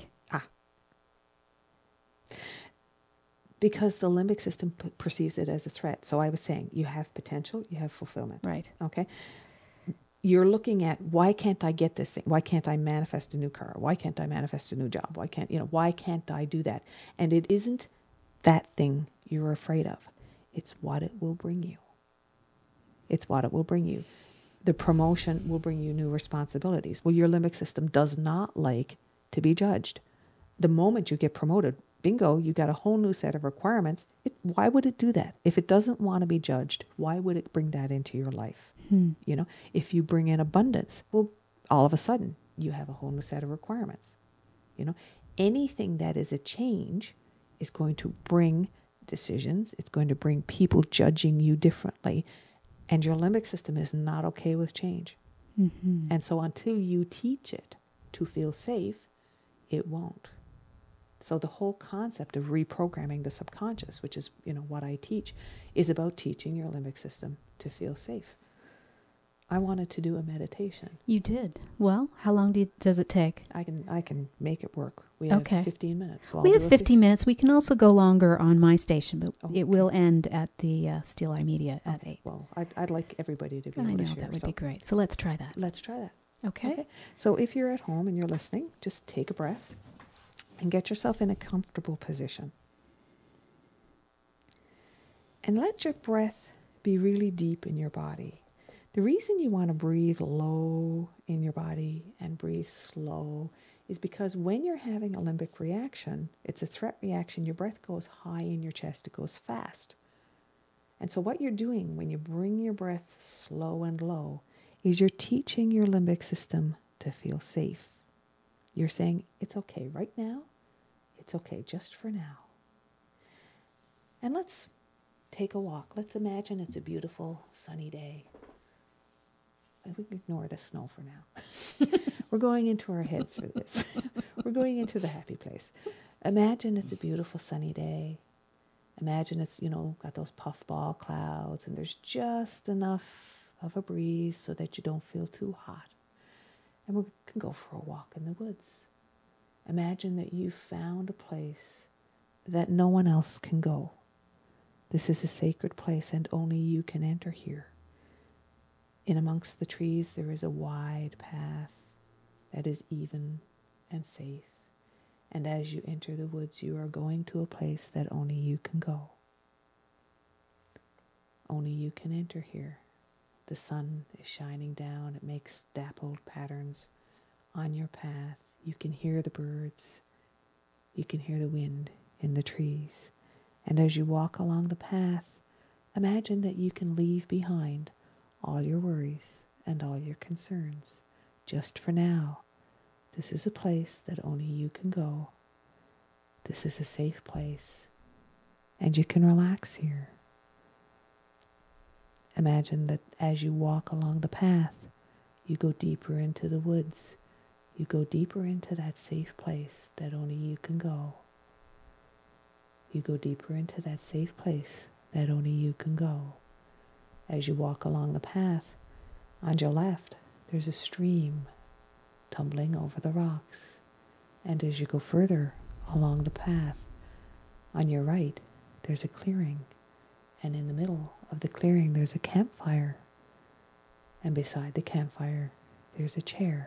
Because the limbic system perceives it as a threat. So I was saying, you have potential, you have fulfillment. Right. Okay. You're looking at, why can't I get this thing? Why can't I manifest a new car? Why can't I manifest a new job? Why can't I do that? And it isn't that thing you're afraid of. It's what it will bring you. It's what it will bring you. The promotion will bring you new responsibilities. Well, your limbic system does not like to be judged. The moment you get promoted, bingo, you got a whole new set of requirements. Why would it do that? If it doesn't want to be judged, why would it bring that into your life? If you bring in abundance, well, all of a sudden you have a whole new set of requirements. Anything that is a change is going to bring decisions. It's going to bring people judging you differently. And your limbic system is not okay with change. And so until you teach it to feel safe, it won't. So the whole concept of reprogramming the subconscious, which is, what I teach, is about teaching your limbic system to feel safe. I wanted to do a meditation. You did. Well, how long does it take? I can make it work. We have 15 minutes. So we have 15 minutes. We can also go longer on my station, but it will end at the Steel Eye Media at 8. Well, I'd like everybody to be able I to know, share. that would be great. So let's try that. Let's try that. Okay. So if you're at home and you're listening, just take a breath and get yourself in a comfortable position. And let your breath be really deep in your body. The reason you want to breathe low in your body and breathe slow is because when you're having a limbic reaction, it's a threat reaction, your breath goes high in your chest, it goes fast. And so what you're doing when you bring your breath slow and low is you're teaching your limbic system to feel safe. You're saying, it's okay right now, it's okay just for now. And let's take a walk. Let's imagine it's a beautiful sunny day. We can ignore the snow for now. We're going into our heads for this. We're going into the happy place. Imagine it's a beautiful sunny day. Imagine it's, got those puffball clouds and there's just enough of a breeze so that you don't feel too hot. And we can go for a walk in the woods. Imagine that you've found a place that no one else can go. This is a sacred place and only you can enter here. In amongst the trees there is a wide path that is even and safe. And as you enter the woods, you are going to a place that only you can go. Only you can enter here. The sun is shining down. It makes dappled patterns on your path. You can hear the birds. You can hear the wind in the trees. And as you walk along the path, imagine that you can leave behind all your worries and all your concerns. Just for now, this is a place that only you can go. This is a safe place, and you can relax here. Imagine that as you walk along the path, you go deeper into the woods. You go deeper into that safe place that only you can go. You go deeper into that safe place that only you can go. As you walk along the path, on your left, there's a stream tumbling over the rocks. And as you go further along the path, on your right, there's a clearing. And in the middle of the clearing, there's a campfire. And beside the campfire, there's a chair.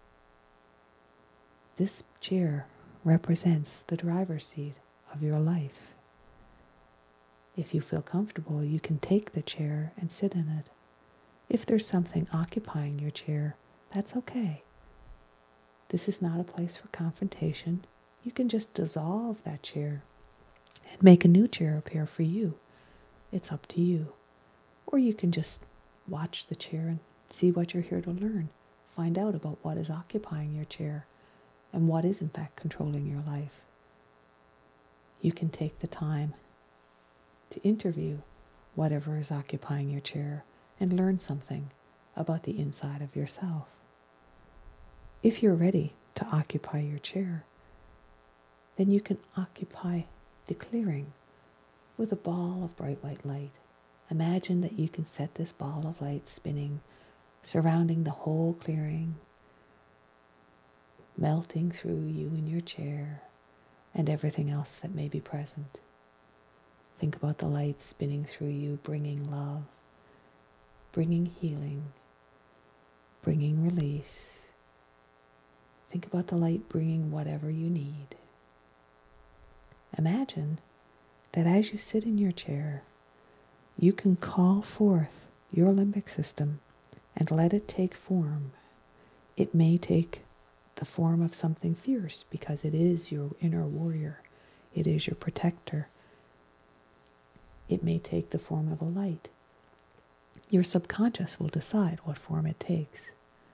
This chair represents the driver's seat of your life. If you feel comfortable, you can take the chair and sit in it. If there's something occupying your chair, that's okay. This is not a place for confrontation. You can just dissolve that chair and make a new chair appear for you. It's up to you. Or you can just watch the chair and see what you're here to learn. Find out about what is occupying your chair and what is in fact controlling your life. You can take the time to interview whatever is occupying your chair and learn something about the inside of yourself. If you're ready to occupy your chair, then you can occupy the clearing with a ball of bright white light. Imagine that you can set this ball of light spinning, surrounding the whole clearing, melting through you in your chair and everything else that may be present. Think about the light spinning through you, bringing love, bringing healing, bringing release. Think about the light bringing whatever you need. Imagine that as you sit in your chair, you can call forth your limbic system and let it take form. It may take the form of something fierce because it is your inner warrior. It is your protector. It may take the form of a light. Your subconscious will decide what form it takes.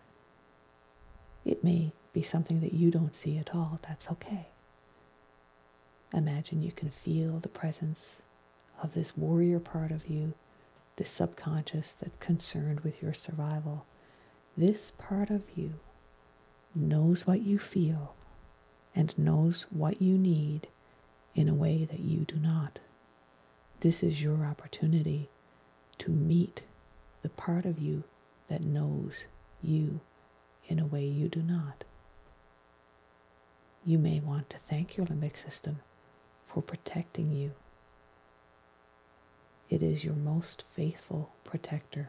It may be something that you don't see at all. That's okay. Imagine you can feel the presence of this warrior part of you, this subconscious that's concerned with your survival. This part of you knows what you feel and knows what you need in a way that you do not. This is your opportunity to meet the part of you that knows you in a way you do not. You may want to thank your limbic system for protecting you. It is your most faithful protector.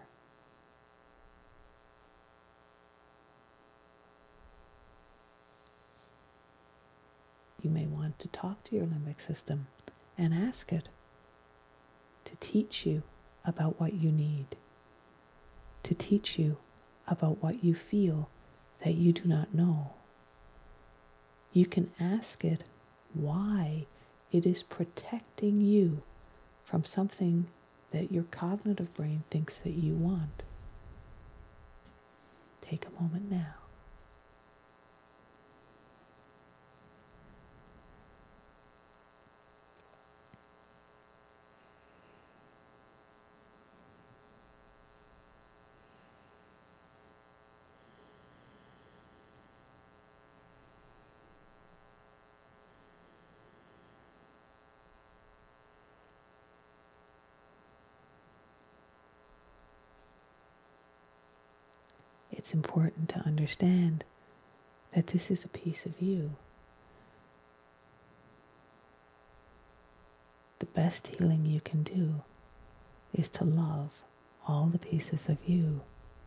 You may want to talk to your limbic system and ask it to teach you about what you need, to teach you about what you feel that you do not know. You can ask it why it is protecting you from something that your cognitive brain thinks that you want. Take a moment now. It's important to understand that this is a piece of you. The best healing you can do is to love all the pieces of you,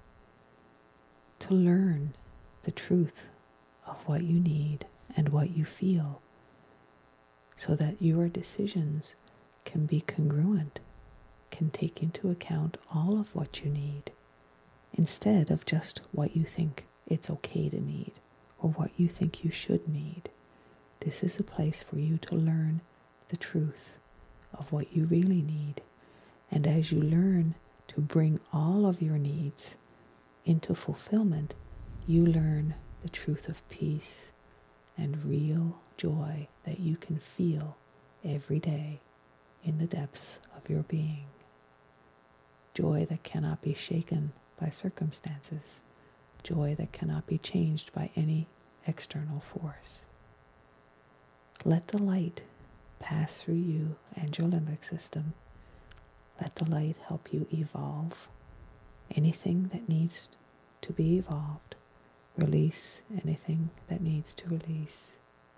to learn the truth of what you need and what you feel, so that your decisions can be congruent, can take into account all of what you need, instead of just what you think it's okay to need or what you think you should need. This is a place for you to learn the truth of what you really need. And as you learn to bring all of your needs into fulfillment, you learn the truth of peace and real joy that you can feel every day in the depths of your being. Joy that cannot be shaken by circumstances. Joy that cannot be changed by any external force. Let the light pass through you and your limbic system. Let the light help you evolve anything that needs to be evolved. Release anything that needs to release.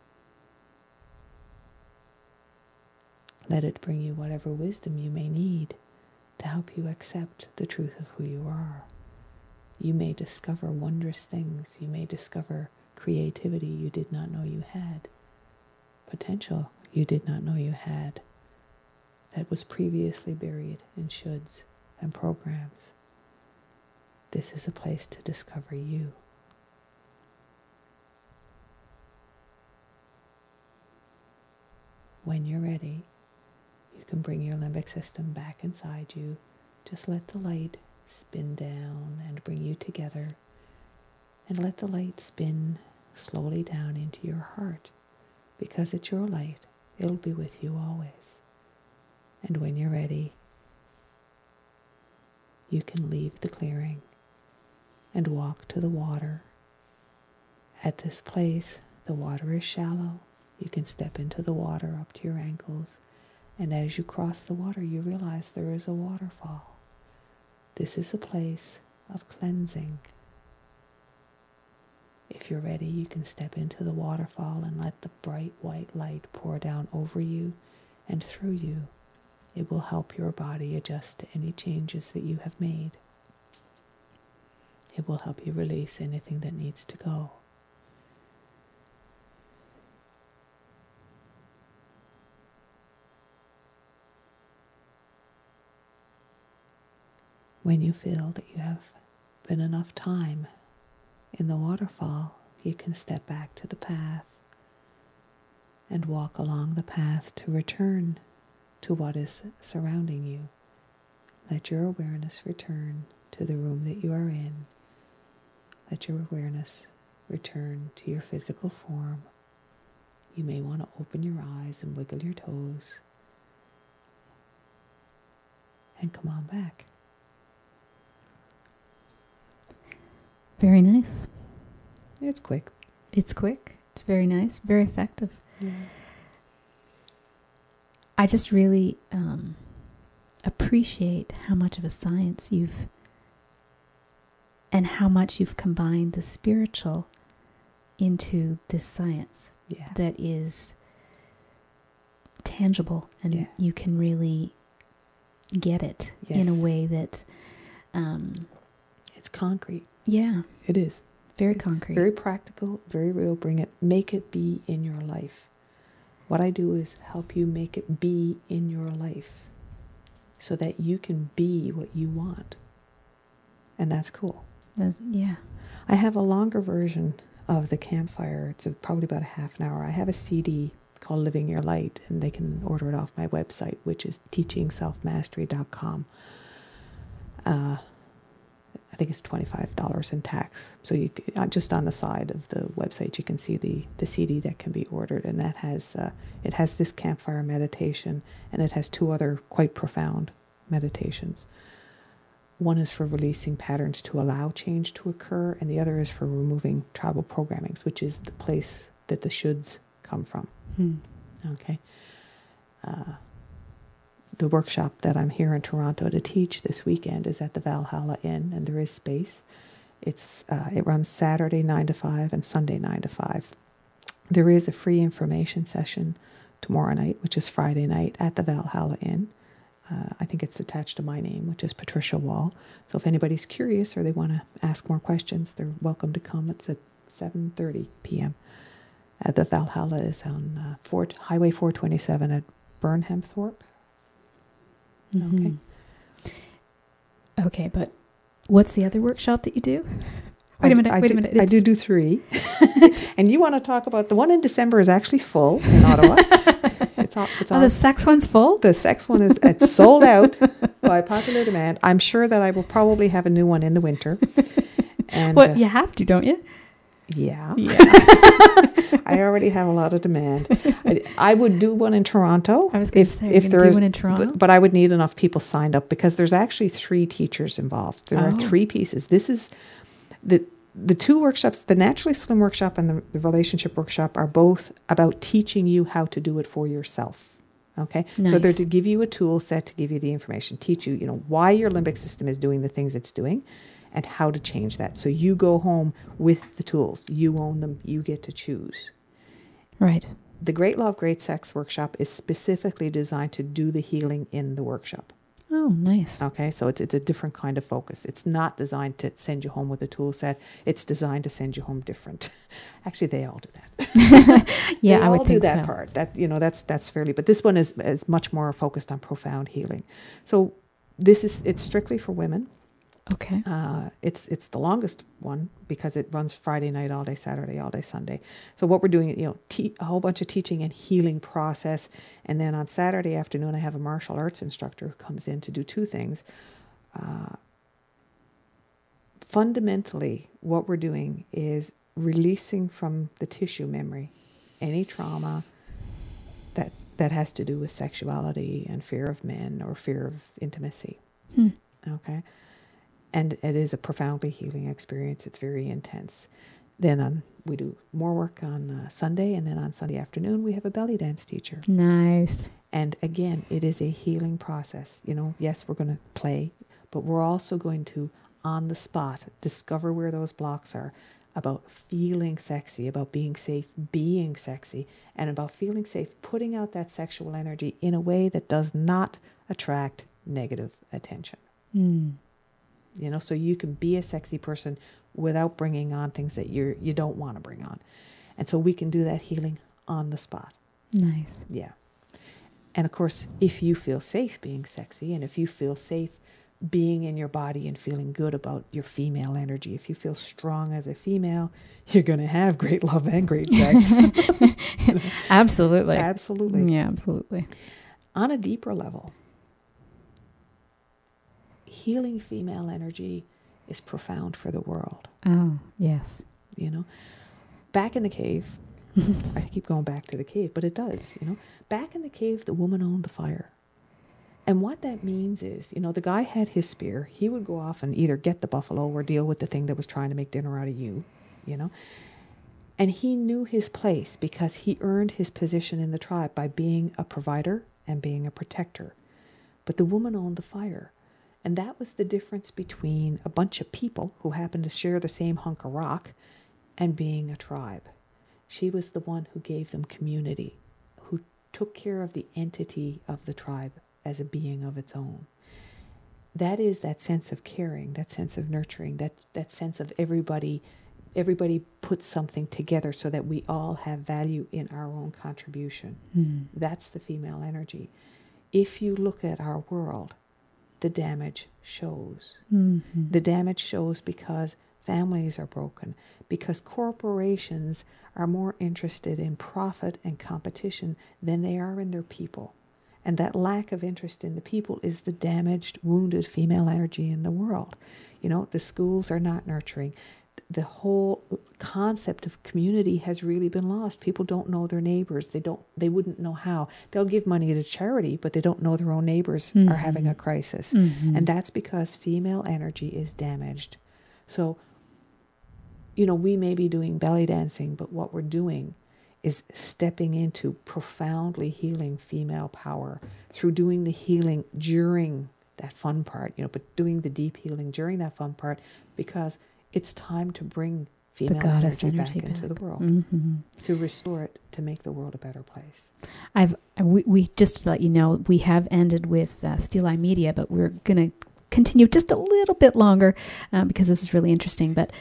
Let it bring you whatever wisdom you may need to help you accept the truth of who you are. You may discover wondrous things. You may discover creativity you did not know you had, potential you did not know you had, that was previously buried in shoulds and programs. This is a place to discover you. When you're ready, you can bring your limbic system back inside you. Just let the light spin down and bring you together. And let the light spin slowly down into your heart. Because it's your light, it'll be with you always. And when you're ready, you can leave the clearing and walk to the water. At this place, the water is shallow. You can step into the water up to your ankles. And as you cross the water, you realize there is a waterfall. This is a place of cleansing. If you're ready, you can step into the waterfall and let the bright white light pour down over you and through you. It will help your body adjust to any changes that you have made. It will help you release anything that needs to go. When you feel that you have been enough time in the waterfall, you can step back to the path and walk along the path to return to what is surrounding you. Let your awareness return to the room that you are in. Let your awareness return to your physical form. You may want to open your eyes and wiggle your toes and come on back. Very nice. It's quick. It's quick. It's very nice. Very effective. Yeah. I just really appreciate how much of a science and how much you've combined the spiritual into this science that is tangible, and you can really get it in a way that it's concrete. Yeah. It is. Very concrete. Very practical, very real. Make it be in your life. What I do is help you make it be in your life so that you can be what you want. And that's cool. Yeah. I have a longer version of the campfire. It's probably about a half an hour. I have a CD called Living Your Light, and they can order it off my website, which is teachingselfmastery.com. I think it's $25 in tax. So you just on the side of the website, you can see the CD that can be ordered, and that has it has this campfire meditation, and it has two other quite profound meditations. One is for releasing patterns to allow change to occur, and the other is for removing tribal programmings, which is the place that the shoulds come from. Okay. The workshop that I'm here in Toronto to teach this weekend is at the Valhalla Inn, and there is space. It runs Saturday 9 to 5 and Sunday 9 to 5. There is a free information session tomorrow night, which is Friday night, at the Valhalla Inn. I think it's attached to my name, which is Patricia Wall. So if anybody's curious or they want to ask more questions, they're welcome to come. It's at 7:30 p.m. The Valhalla is on Highway 427 at Burnhamthorpe. Okay. Okay, but what's the other workshop that you do? Wait a minute. I do 3. And you want to talk about the one in December is actually full in Ottawa. It's the sex one's full? The sex one it's sold out by popular demand. I'm sure that I will probably have a new one in the winter. And you have to, don't you? Yeah. I already have a lot of demand. I would do one in Toronto. I was going to say, if there is one in Toronto, but I would need enough people signed up because there's actually 3 teachers involved. There are 3 pieces. This is the 2 workshops. The Naturally Slim workshop and the relationship workshop are both about teaching you how to do it for yourself. Okay, nice. So they're to give you a tool set, to give you the information, teach you, why your limbic system is doing the things it's doing, and how to change that. So you go home with the tools. You own them. You get to choose. Right. The Great Love, Great Sex workshop is specifically designed to do the healing in the workshop. Oh, nice. Okay, so it's a different kind of focus. It's not designed to send you home with a tool set. It's designed to send you home different. Actually, they all do that. Yeah, they I would all think do that so. part. That's fairly. But this one is much more focused on profound healing. So it's strictly for women. Okay. It's the longest one because it runs Friday night, all day Saturday, all day Sunday. So what we're doing, a whole bunch of teaching and healing process. And then on Saturday afternoon, I have a martial arts instructor who comes in to do 2 things. Fundamentally, what we're doing is releasing from the tissue memory any trauma that has to do with sexuality and fear of men or fear of intimacy. Okay. And it is a profoundly healing experience. It's very intense. Then we do more work on Sunday, and then on Sunday afternoon, we have a belly dance teacher. Nice. And again, it is a healing process. Yes, we're going to play, but we're also going to, on the spot, discover where those blocks are, about feeling sexy, about being safe, being sexy, and about feeling safe, putting out that sexual energy in a way that does not attract negative attention. So you can be a sexy person without bringing on things that you don't want to bring on. And so we can do that healing on the spot. Nice. Yeah. And of course, if you feel safe being sexy, and if you feel safe being in your body and feeling good about your female energy, if you feel strong as a female, you're going to have great love and great sex. Absolutely. Absolutely. Yeah, absolutely. On a deeper level, healing female energy is profound for the world. Oh, yes. Back in the cave, I keep going back to the cave, but it does, Back in the cave, the woman owned the fire. And what that means is, the guy had his spear. He would go off and either get the buffalo or deal with the thing that was trying to make dinner out of you, And he knew his place because he earned his position in the tribe by being a provider and being a protector. But the woman owned the fire. And that was the difference between a bunch of people who happened to share the same hunk of rock and being a tribe. She was the one who gave them community, who took care of the entity of the tribe as a being of its own. That is that sense of caring, that sense of nurturing, that sense of everybody puts something together so that we all have value in our own contribution. That's the female energy. If you look at our world, the damage shows. Mm-hmm. The damage shows because families are broken, because corporations are more interested in profit and competition than they are in their people. And that lack of interest in the people is the damaged, wounded female energy in the world. The schools are not nurturing. The whole concept of community has really been lost. People don't know their neighbors. They wouldn't know how. They'll give money to charity, but they don't know their own neighbors are having a crisis. And that's because female energy is damaged. So, we may be doing belly dancing, but what we're doing is stepping into profoundly healing female power through doing the healing during that fun part, but doing the deep healing during that fun part, because it's time to bring female energy back into the world, to restore it, to make the world a better place. We just to let you know, we have ended with Steel Eye Media, but we're going to continue just a little bit longer because this is really interesting. But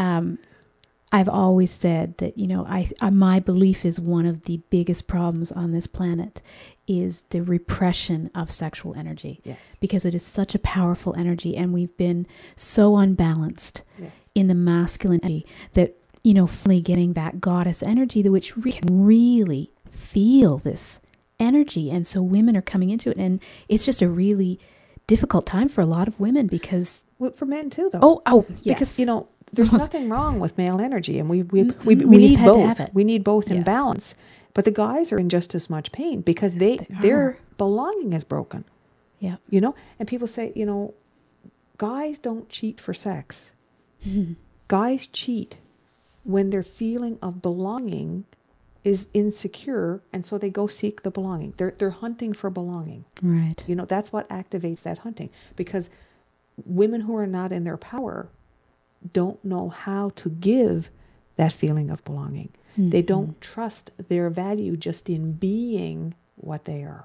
I've always said that, my belief is one of the biggest problems on this planet is the repression of sexual energy. Yes. Because it is such a powerful energy, and we've been so unbalanced in the masculine energy that, finally getting that goddess energy, which we can really feel this energy. And so women are coming into it, and it's just a really difficult time for a lot of women because... Well, for men too, though. Oh, yes. Because, there's nothing wrong with male energy, and we need both. We need both in balance. But the guys are in just as much pain because their belonging is broken. Yeah. And people say, guys don't cheat for sex. Guys cheat when their feeling of belonging is insecure, and so they go seek the belonging. They're hunting for belonging. Right. That's what activates that hunting, because women who are not in their power don't know how to give that feeling of belonging. They don't trust their value just in being what they are.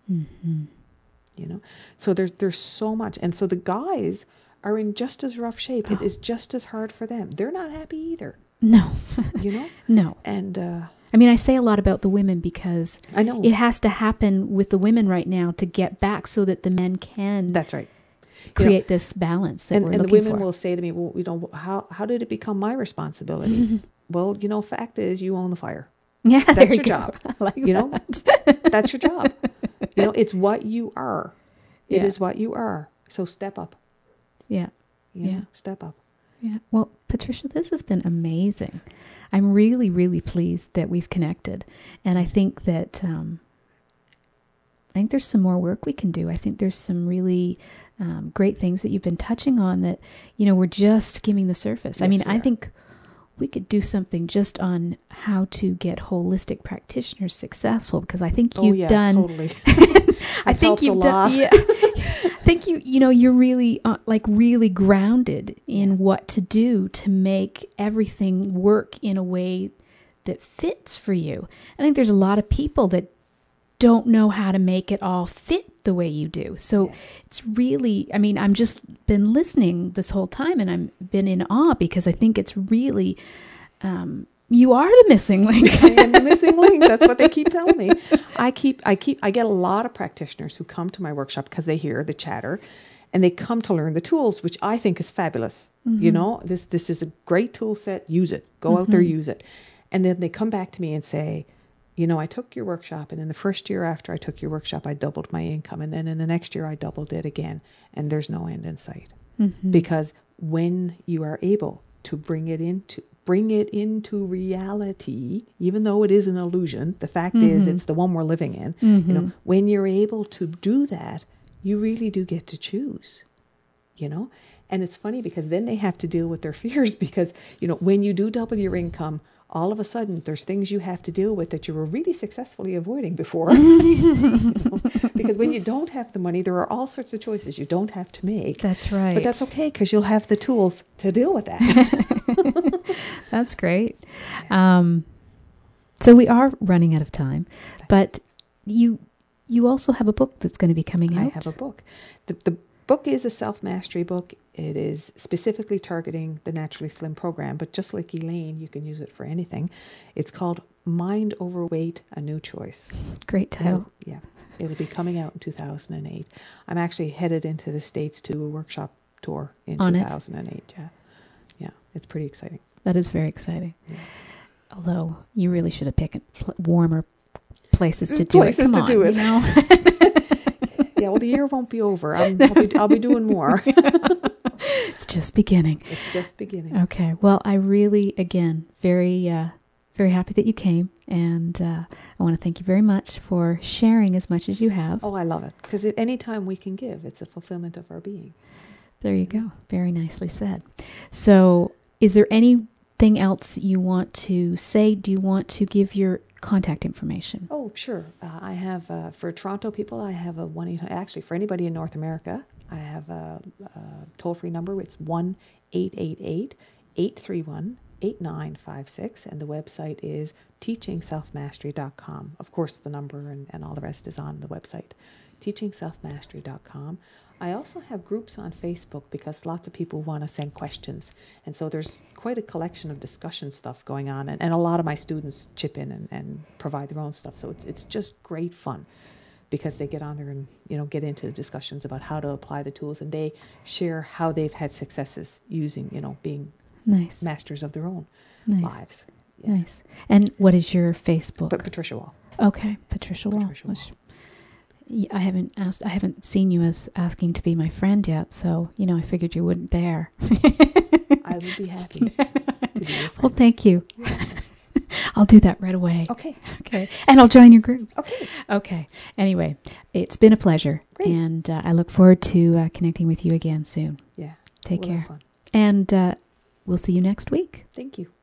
So there's so much. And so the guys are in just as rough shape. It is just as hard for them. They're not happy either. No. No. And I say a lot about the women because I know it has to happen with the women right now to get back so that the men can... That's right. Create this balance that we're looking for. And the women will say to me, well, how did it become my responsibility? Well, fact is you own the fire. Yeah, that's your job. I like that. That's your job. It's what you are. It is what you are. So step up. Yeah. Step up. Yeah. Well, Patricia, this has been amazing. I'm really, really pleased that we've connected. And I think that there's some more work we can do. I think there's some really great things that you've been touching on that, we're just skimming the surface. Yes, I think we could do something just on how to get holistic practitioners successful, because I think you've done... Totally. I think you've done... Yeah. I think you're really really grounded in what to do to make everything work in a way that fits for you. I think there's a lot of people that don't know how to make it all fit the way you do. So it's really, I'm just been listening this whole time, and I've been in awe because I think it's really, you are the missing link. I am the missing link. That's what they keep telling me. I get a lot of practitioners who come to my workshop because they hear the chatter, and they come to learn the tools, which I think is fabulous. This is a great tool set. Use it. Go out there, use it. And then they come back to me and say, I took your workshop, and in the first year after I took your workshop, I doubled my income. And then in the next year, I doubled it again. And there's no end in sight. Because when you are able to bring it into reality, even though it is an illusion, the fact is it's the one we're living in. When you're able to do that, you really do get to choose, And it's funny because then they have to deal with their fears because, when you do double your income, all of a sudden there's things you have to deal with that you were really successfully avoiding before. Because when you don't have the money, there are all sorts of choices you don't have to make. That's right. But that's okay because you'll have the tools to deal with that. That's great. So we are running out of time, but you also have a book that's going to be coming out. I have a book. The book is a self-mastery book. It is specifically targeting the Naturally Slim program, but just like Elaine, you can use it for anything. It's called Mind Over Weight, A New Choice. Great title. It'll be coming out in 2008. I'm actually headed into the States to a workshop tour in On it? 2008. Yeah, it's pretty exciting. That is very exciting. Yeah. Although you really should have picked warmer places to do it. Places Come to on, do it. you know? Yeah, well, the year won't be over. I'll be doing more. It's just beginning. It's just beginning. Okay. Well, I really, again, very happy that you came. And I want to thank you very much for sharing as much as you have. Oh, I love it. Because any time we can give, it's a fulfillment of our being. There you go. Very nicely said. So is there anything else you want to say? Do you want to give your contact information? Oh, sure. I have, for Toronto people, I have a 1-800, actually for anybody in North America, I have a toll-free number. It's 1-888-831-8956, and the website is teachingselfmastery.com. Of course, the number and all the rest is on the website, teachingselfmastery.com. I also have groups on Facebook because lots of people want to send questions. And so there's quite a collection of discussion stuff going on. And a lot of my students chip in and provide their own stuff. So it's just great fun because they get on there and, get into discussions about how to apply the tools. And they share how they've had successes using, being Nice. masters of their own Nice. lives. Yeah. Nice. And what is your Facebook? But Patricia Wall. Okay. Patricia Wall. Patricia Wall. I haven't seen you as asking to be my friend yet, so I figured you wouldn't dare. I would be happy to be your friend. Well, thank you. I'll do that right away. Okay. Okay. And I'll join your groups. Okay. Okay. Anyway, it's been a pleasure. Great. And I look forward to connecting with you again soon. Yeah. Take We'll have care. fun. And we'll see you next week. Thank you.